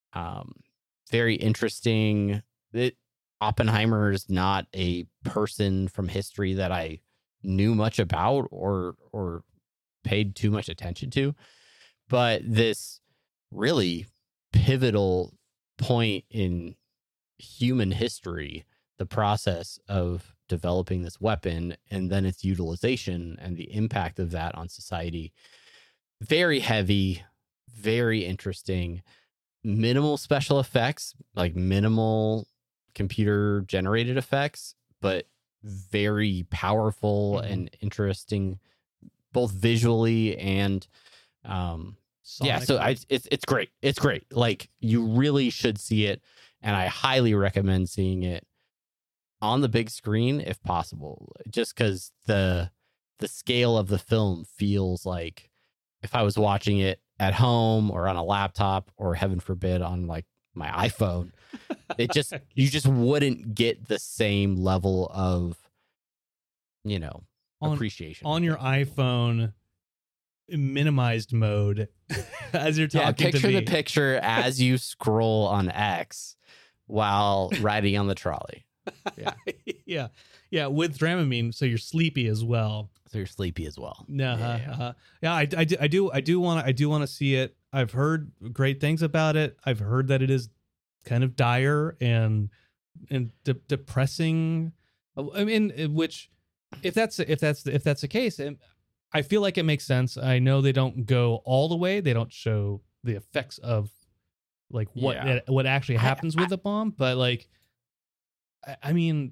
S5: very interesting. Oppenheimer is not a person from history that I knew much about or paid too much attention to. But this really pivotal point in human history, the process of developing this weapon and then its utilization and the impact of that on society. Very heavy, very interesting, minimal special effects, like minimal computer generated effects, but very powerful and interesting, both visually and yeah. So it's great. It's great. Like, you really should see it, and I highly recommend seeing it on the big screen if possible. Just because the scale of the film feels like if I was watching it at home or on a laptop or, heaven forbid, on like my iPhone, it just you just wouldn't get the same level of, you know, appreciation
S6: on your iPhone minimized mode as you're talking.
S5: Yeah, picture
S6: to me.
S5: the picture as you scroll on X while riding on the trolley. Yeah,
S6: yeah, with Dramamine, so you're sleepy as well.
S5: So you're sleepy as well.
S6: Yeah. I do want to see it. I've heard great things about it. I've heard that it is kind of dire and depressing. I mean, which if that's the case, I feel like it makes sense. I know they don't go all the way. They don't show the effects of like what actually happens with the bomb, but like, I mean,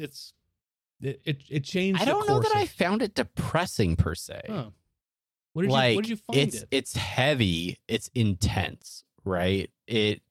S6: it changed.
S5: I don't know that I found it depressing per se.
S6: Huh. What did you find it?
S5: It's heavy. It's intense, right? It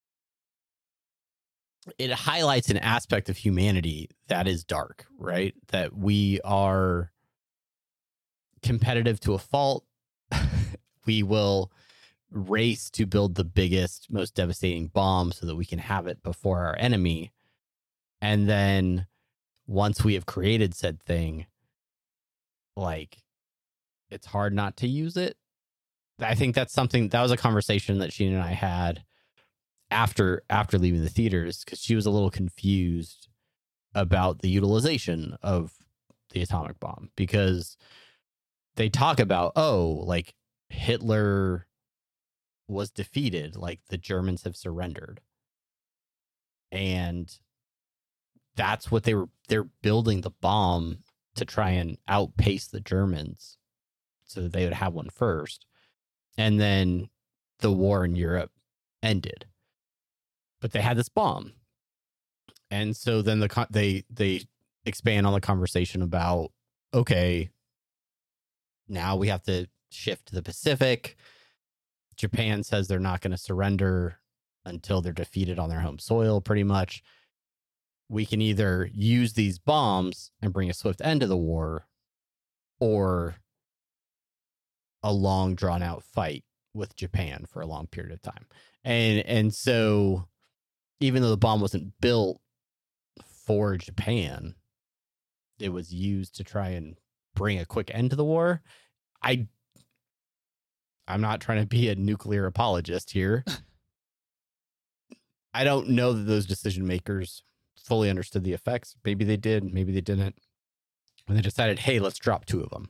S5: highlights an aspect of humanity that is dark, right? That we are competitive to a fault. We will race to build the biggest, most devastating bomb so that we can have it before our enemy. And then once we have created said thing, like, it's hard not to use it. I think that was a conversation that Sheena and I had after leaving the theaters, because she was a little confused about the utilization of the atomic bomb, because they talk about, like, Hitler was defeated, like the Germans have surrendered. And that's what they're building the bomb to try and outpace the Germans so that they would have one first. And then the war in Europe ended. But they had this bomb. And so then they expand on the conversation about, okay, now we have to shift to the Pacific. Japan says they're not going to surrender until they're defeated on their home soil, pretty much. We can either use these bombs and bring a swift end to the war, or a long drawn out fight with Japan for a long period of time. And so even though the bomb wasn't built for Japan, it was used to try and bring a quick end to the war. I'm not trying to be a nuclear apologist here. I don't know that those decision makers fully understood the effects. Maybe they did, maybe they didn't. And they decided, hey, let's drop 2 of them,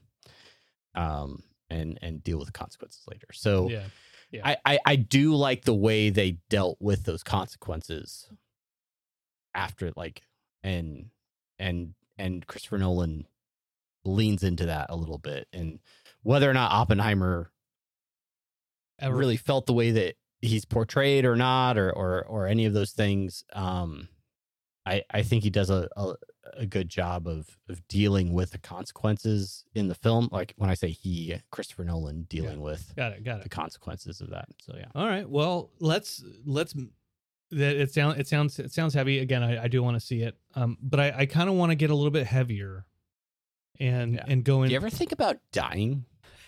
S5: and deal with the consequences later. So yeah. I do like the way they dealt with those consequences after, like, and Christopher Nolan leans into that a little bit. And whether or not Oppenheimer really felt the way that he's portrayed or not, or any of those things, I think he does a good job of dealing with the consequences in the film. Like, when I say he, Christopher Nolan dealing with the consequences of that. So yeah.
S6: All right. Well, let's. It sounds heavy. Again, I do want to see it. But I kind of want to get a little bit heavier, and go in.
S5: Do you ever think about dying?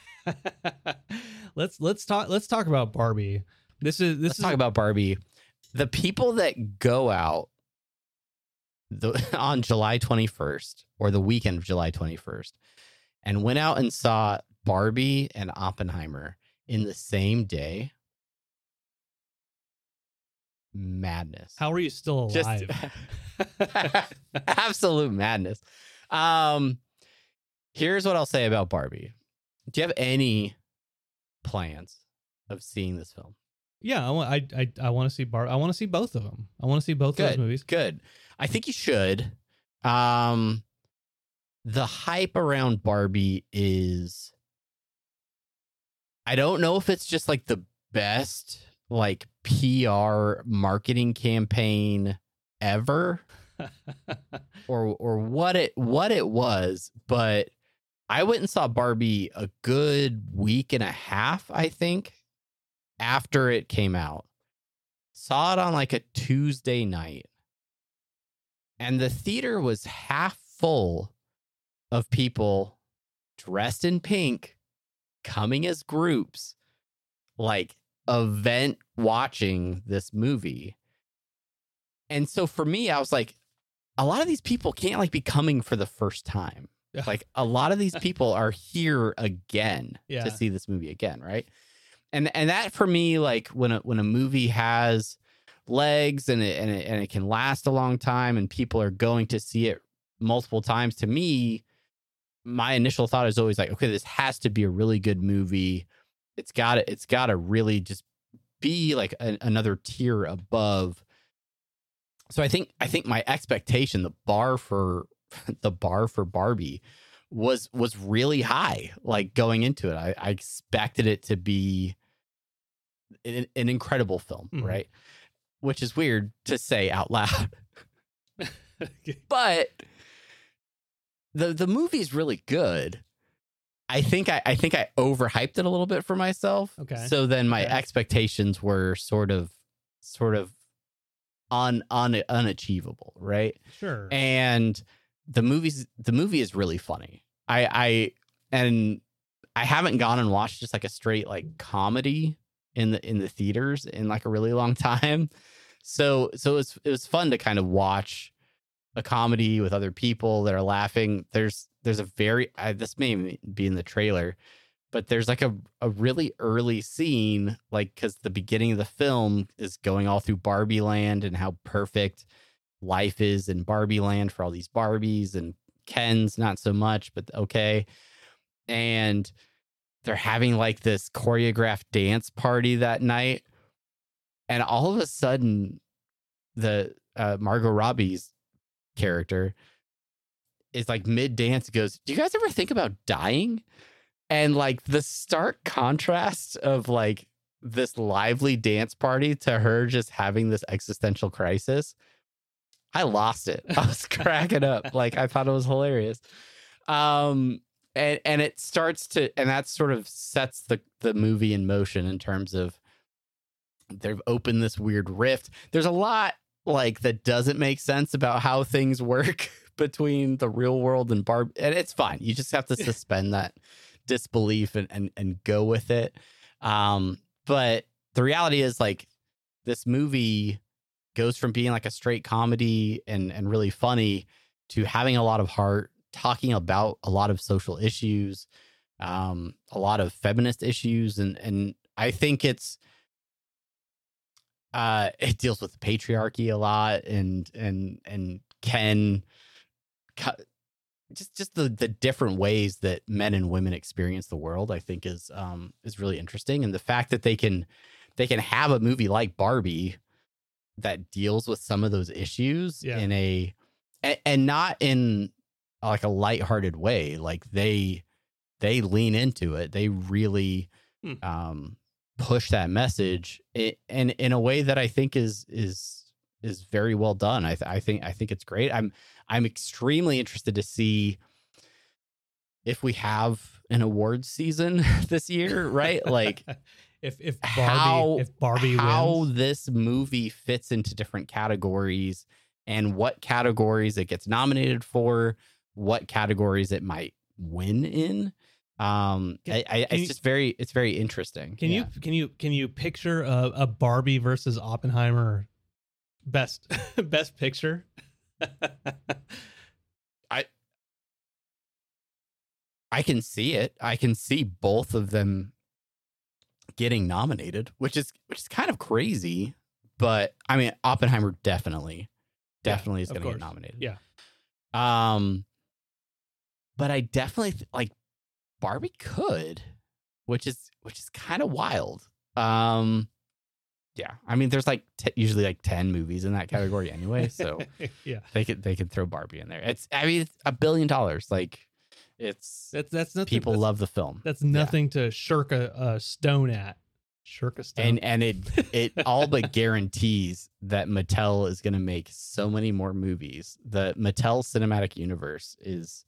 S6: Let's talk about Barbie. Let's
S5: talk about Barbie. The people that go out on July 21st, or the weekend of July 21st, and went out and saw Barbie and Oppenheimer in the same day. Madness.
S6: How are you still alive?
S5: Absolute madness. Here's what I'll say about Barbie. Do you have any plans of seeing this film?
S6: Yeah, I want to see Barbie. I want to see both of them. I want to see both of those movies.
S5: Good. I think you should. The hype around Barbie is, I don't know if it's just like the best like PR marketing campaign ever. or what it was, but I went and saw Barbie a good week and a half, I think, after it came out. Saw it on like a Tuesday night. And the theater was half full of people dressed in pink, coming as groups, like event watching this movie. And so for me, I was like, a lot of these people can't like be coming for the first time. Like a lot of these people are here again to see this movie again, right? And that for me, like when a movie has legs and it can last a long time and people are going to see it multiple times, to me, my initial thought is always like, okay, this has to be a really good movie. It's got to really just be like another tier above. So I think my expectation, the bar for Barbie was really high. Like going into it, I expected it to be an incredible film, right? Which is weird to say out loud, but the movie is really good. I think I overhyped it a little bit for myself.
S6: Okay.
S5: So then my expectations were sort of unachievable, right?
S6: Sure.
S5: And the movie is really funny. I haven't gone and watched just like a straight like comedy in the theaters in like a really long time. So it was fun to kind of watch a comedy with other people that are laughing. There's a very this may be in the trailer, but there's like a really early scene, like because the beginning of the film is going all through Barbie Land and how perfect life is in Barbie Land for all these Barbies, and Ken's not so much, but okay. And they're having like this choreographed dance party that night. And all of a sudden the Margot Robbie's character is like mid dance goes, "Do you guys ever think about dying?" And like the stark contrast of like this lively dance party to her just having this existential crisis. I lost it. I was cracking up. Like I thought it was hilarious. And it starts to, and that sort of sets the movie in motion in terms of they've opened this weird rift. There's a lot like that doesn't make sense about how things work between the real world and Barbie, and it's fine. You just have to suspend that disbelief and go with it. But the reality is like this movie goes from being like a straight comedy and really funny to having a lot of heart, talking about a lot of social issues, a lot of feminist issues. And I think it deals with patriarchy a lot and Ken, just the different ways that men and women experience the world, I think is really interesting. And the fact that they can have a movie like Barbie that deals with some of those issues in and not in like a lighthearted way. Like they lean into it. They really push that message and in a way that I think is very well done. I think it's great. I'm extremely interested to see if we have an awards season this year, right? Like
S6: if Barbie
S5: how
S6: wins.
S5: This movie fits into different categories and what categories it gets nominated for, what categories it might win in. It's very interesting.
S6: Can you picture a Barbie versus Oppenheimer best picture?
S5: I can see it. I can see both of them getting nominated, which is kind of crazy. But I mean, Oppenheimer definitely is going to get nominated.
S6: Yeah.
S5: But I definitely like Barbie could, which is kind of wild. Yeah, I mean, there's like usually like 10 movies in that category anyway, so
S6: yeah,
S5: they could throw Barbie in there. It's $1 billion. Like that's nothing. People love the film.
S6: That's nothing to shirk a stone at. Shirkistan.
S5: And it all but guarantees that Mattel is going to make so many more movies. The Mattel Cinematic Universe is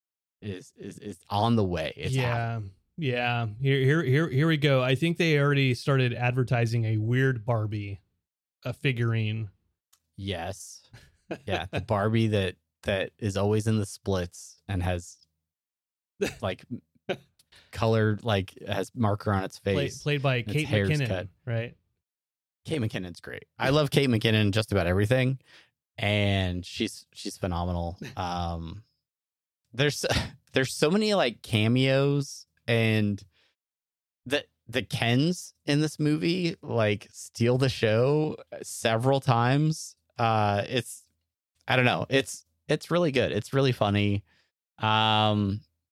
S5: on the way. It's happening.
S6: Yeah. Here we go. I think they already started advertising a weird Barbie, a figurine.
S5: Yes. Yeah, the Barbie that is always in the splits and has like colored, like has marker on its face.
S6: Played by Kate McKinnon,
S5: cut.
S6: right?
S5: Kate McKinnon's great. I love Kate McKinnon in just about everything, and she's phenomenal. There's so many like cameos, and the Kens in this movie like steal the show several times. I don't know. It's really good. It's really funny.
S6: All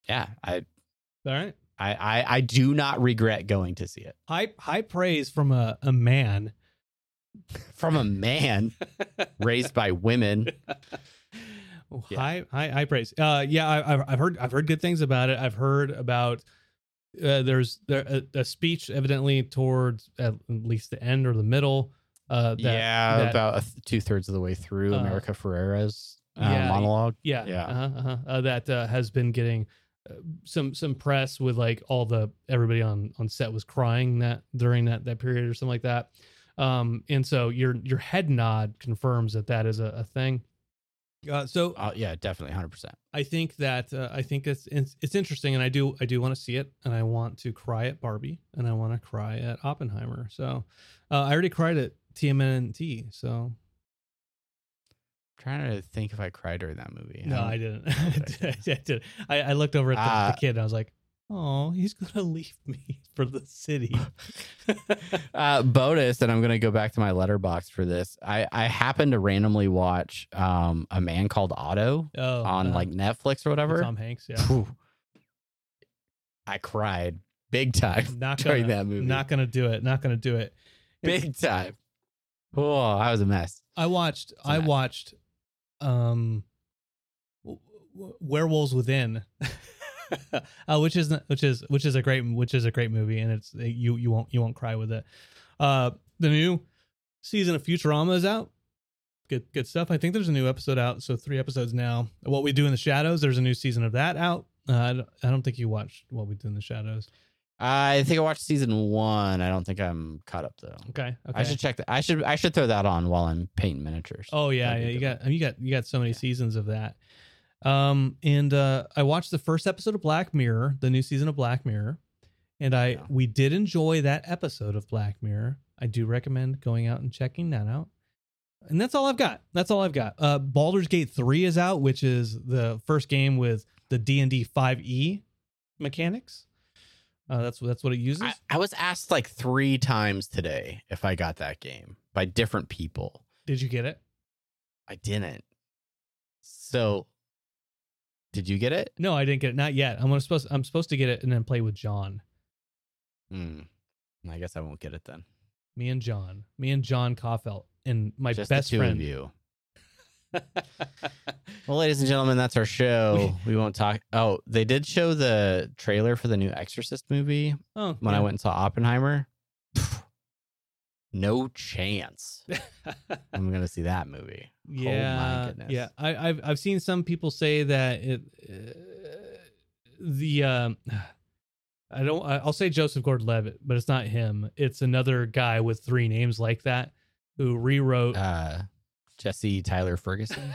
S6: right.
S5: I do not regret going to see it.
S6: High praise from a man.
S5: From a man raised by women.
S6: Yeah. High praise. I've heard good things about it. I've heard about there's a speech evidently towards at least the end or the middle. About 2/3 of the way through America Ferrera's monologue. That has been getting some press with like everybody on set was crying during that period or something like that. And so your head nod confirms that is a thing.
S5: Definitely 100%.
S6: I think that I think it's interesting, and I do want to see it, and I want to cry at Barbie, and I want to cry at Oppenheimer. So I already cried at TMNT. So
S5: I'm trying to think if I cried during that movie.
S6: No, I didn't. I did. I looked over at the kid, and I was like, oh, he's gonna leave me for the city.
S5: Bonus, and I'm gonna go back to my letterbox for this. I happened to randomly watch A Man Called Otto on like Netflix or whatever.
S6: Tom Hanks, yeah.
S5: Whew. I cried big time during that movie.
S6: Not gonna do it.
S5: Big time. Oh, I was a mess.
S6: I watched Werewolves Within. Which is a great movie, and it's you won't cry with it. The new season of Futurama is out. Good stuff. I think there's a new episode out, so 3 episodes now. What We Do in the Shadows, there's a new season of that out. I don't think you watched What We Do in the Shadows.
S5: I think I watched season 1. I don't think I'm caught up though.
S6: Okay.
S5: I should check that. I should throw that on while I'm painting miniatures.
S6: Oh yeah. You got so many seasons of that. And I watched the first episode of Black Mirror, the new season of Black Mirror, and we did enjoy that episode of Black Mirror. I do recommend going out and checking that out. And that's all I've got. Baldur's Gate 3 is out, which is the first game with the D&D 5e mechanics. That's what it uses.
S5: I was asked like 3 times today if I got that game by different people.
S6: Did you get it?
S5: I didn't. So, did you get it?
S6: No, I didn't get it. Not yet. I'm supposed to get it and then play with John.
S5: I guess I won't get it then.
S6: Me and John Kaufelt, and my
S5: Just
S6: best
S5: the two
S6: friend.
S5: Of you. Well, ladies and gentlemen, that's our show. We won't talk. Oh, they did show the trailer for the new Exorcist movie when I went and saw Oppenheimer. No chance I'm gonna see that movie.
S6: Yeah,
S5: oh my goodness.
S6: Yeah. I've seen some people say that I'll say Joseph Gordon-Levitt, but it's not him. It's another guy with 3 names like that who rewrote
S5: Jesse Tyler Ferguson.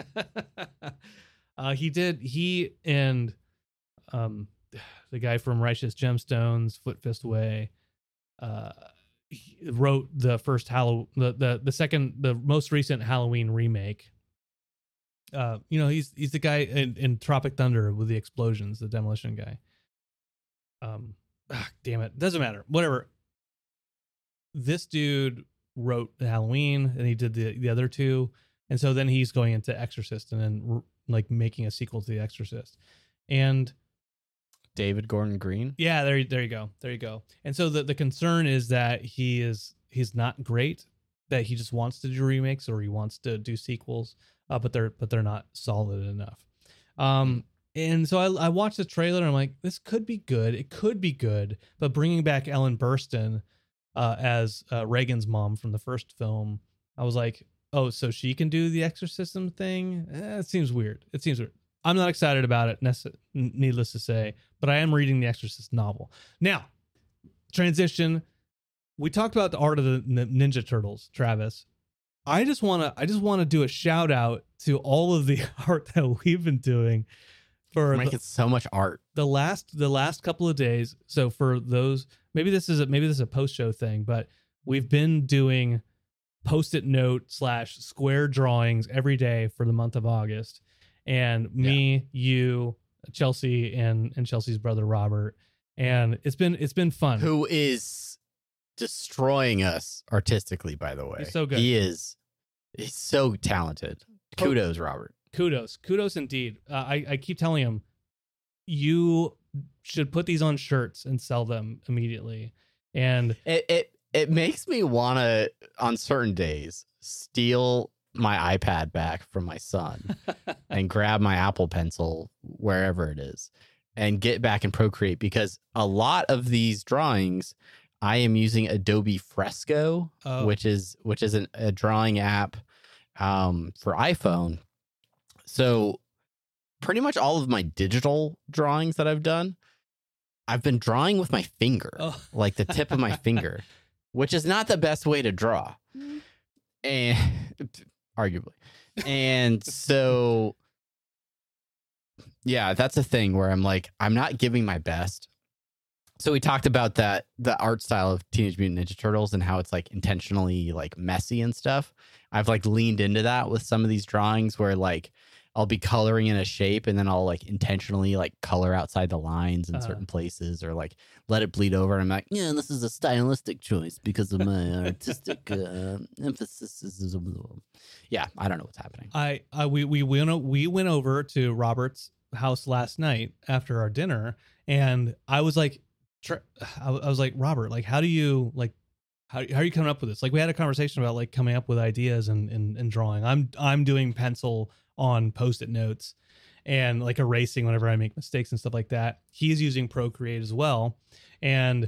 S6: He and the guy from Righteous Gemstones, Foot Fist Way, he wrote the first the most recent Halloween remake. He's the guy in Tropic Thunder with the explosions, the demolition guy. Damn it, doesn't matter. Whatever. This dude wrote Halloween, and he did the other 2, and so then he's going into Exorcist, and then like making a sequel to The Exorcist, and
S5: David Gordon Green.
S6: Yeah, there you go. And so the concern is that he's not great, that he just wants to do remakes or he wants to do sequels, but they're not solid enough. And so I watched the trailer and I'm like, this could be good. It could be good, but bringing back Ellen Burstyn as Reagan's mom from the first film. I was like, oh, so she can do the exorcism thing? It seems weird. I'm not excited about it, needless to say, but I am reading the Exorcist novel. Now, transition. We talked about the art of the Ninja Turtles, Travis. I just want to do a shout out to all of the art that we've been doing for
S5: making so much art
S6: the last couple of days. So for those, maybe this is a post-show thing, but we've been doing Post-it note / square drawings every day for the month of August. And me, you, Chelsea, and Chelsea's brother Robert. And it's been fun.
S5: Who is destroying us artistically, by the way.
S6: He's so good.
S5: He's so talented. Kudos, Robert.
S6: Kudos indeed. I keep telling him, you should put these on shirts and sell them immediately. And
S5: it makes me want to, on certain days, steal my iPad back from my son and grab my Apple Pencil wherever it is and get back in Procreate, because a lot of these drawings I am using Adobe Fresco, which is a drawing app for iPhone. So pretty much all of my digital drawings that I've done, I've been drawing with my finger, like the tip of my finger, which is not the best way to draw, and arguably. And so, yeah, that's a thing where I'm like, I'm not giving my best. So we talked about that, the art style of Teenage Mutant Ninja Turtles and how it's like intentionally like messy and stuff. I've like leaned into that with some of these drawings where like I'll be coloring in a shape and then I'll like intentionally like color outside the lines in certain places, or like let it bleed over. And I'm like, yeah, this is a stylistic choice because of my artistic emphasis. Yeah, I don't know what's happening.
S6: We went over to Robert's house last night after our dinner, and I was like, Robert, like, how are you coming up with this? Like, we had a conversation about like coming up with ideas and drawing. I'm doing pencil on Post-it notes and like erasing whenever I make mistakes and stuff like that. He's using Procreate as well, and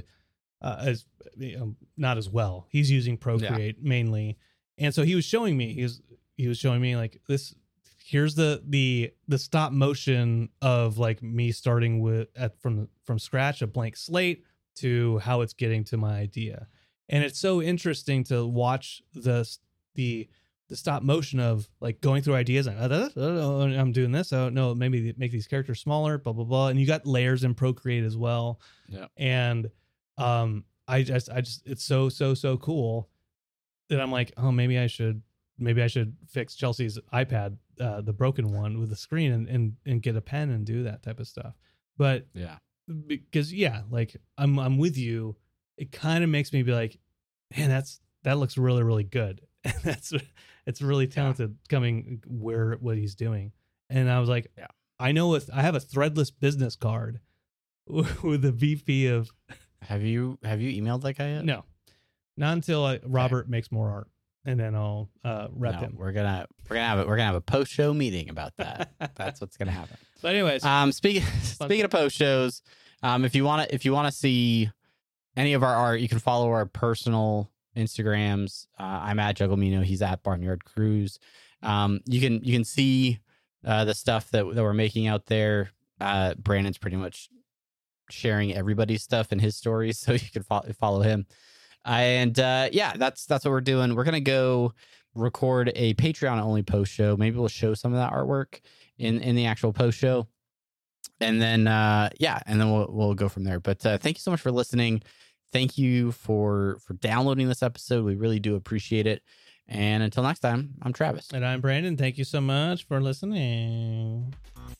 S6: not as well. He's using Procreate mainly, and so he was showing me. He was showing me like this. Here's the stop motion of like me starting from scratch, a blank slate, to how it's getting to my idea. And it's so interesting to watch the stop motion of like going through ideas. I'm doing this. Oh no, maybe make these characters smaller, blah, blah, blah. And you got layers in Procreate as well.
S5: Yeah.
S6: And I just it's so cool that I'm like, oh, maybe I should fix Chelsea's iPad, the broken one with the screen, and get a pen and do that type of stuff. But
S5: yeah,
S6: because like I'm with you. It kind of makes me be like, man, that looks really, really good. And it's really talented coming what he's doing. And I was like,
S5: yeah,
S6: I have a Threadless business card with the VP of.
S5: Have you emailed that guy yet?
S6: No, not until Robert makes more art, and then I'll rep him.
S5: We're gonna have a post show meeting about that. That's what's gonna happen.
S6: But anyways,
S5: speaking of post shows, if you want to see any of our art, you can follow our personal Instagrams. I'm at Jugglemino. He's at Barnyard Cruise. You can see the stuff that we're making out there. Brandon's pretty much sharing everybody's stuff in his stories, so you can follow him. And that's what we're doing. We're gonna go record a Patreon only post show. Maybe we'll show some of that artwork in the actual post show, and then we'll go from there. But thank you so much for listening. Thank you for downloading this episode. We really do appreciate it. And until next time, I'm Travis.
S6: And I'm Brandon. Thank you so much for listening.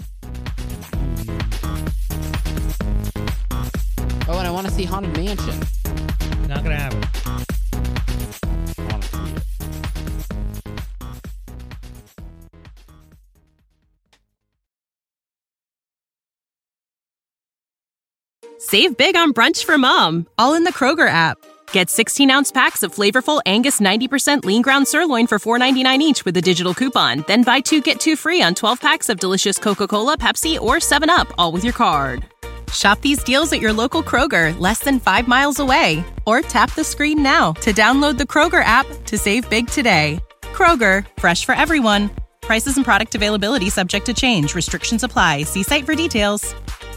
S5: Oh, and I want to see Haunted Mansion.
S6: Not going to happen.
S5: I want to see it.
S8: Save big on brunch for mom, all in the Kroger app. Get 16-ounce packs of flavorful Angus 90% lean ground sirloin for $4.99 each with a digital coupon. Then buy 2, get 2 free on 12 packs of delicious Coca-Cola, Pepsi, or 7-Up, all with your card. Shop these deals at your local Kroger, less than 5 miles away. Or tap the screen now to download the Kroger app to save big today. Kroger, fresh for everyone. Prices and product availability subject to change. Restrictions apply. See site for details.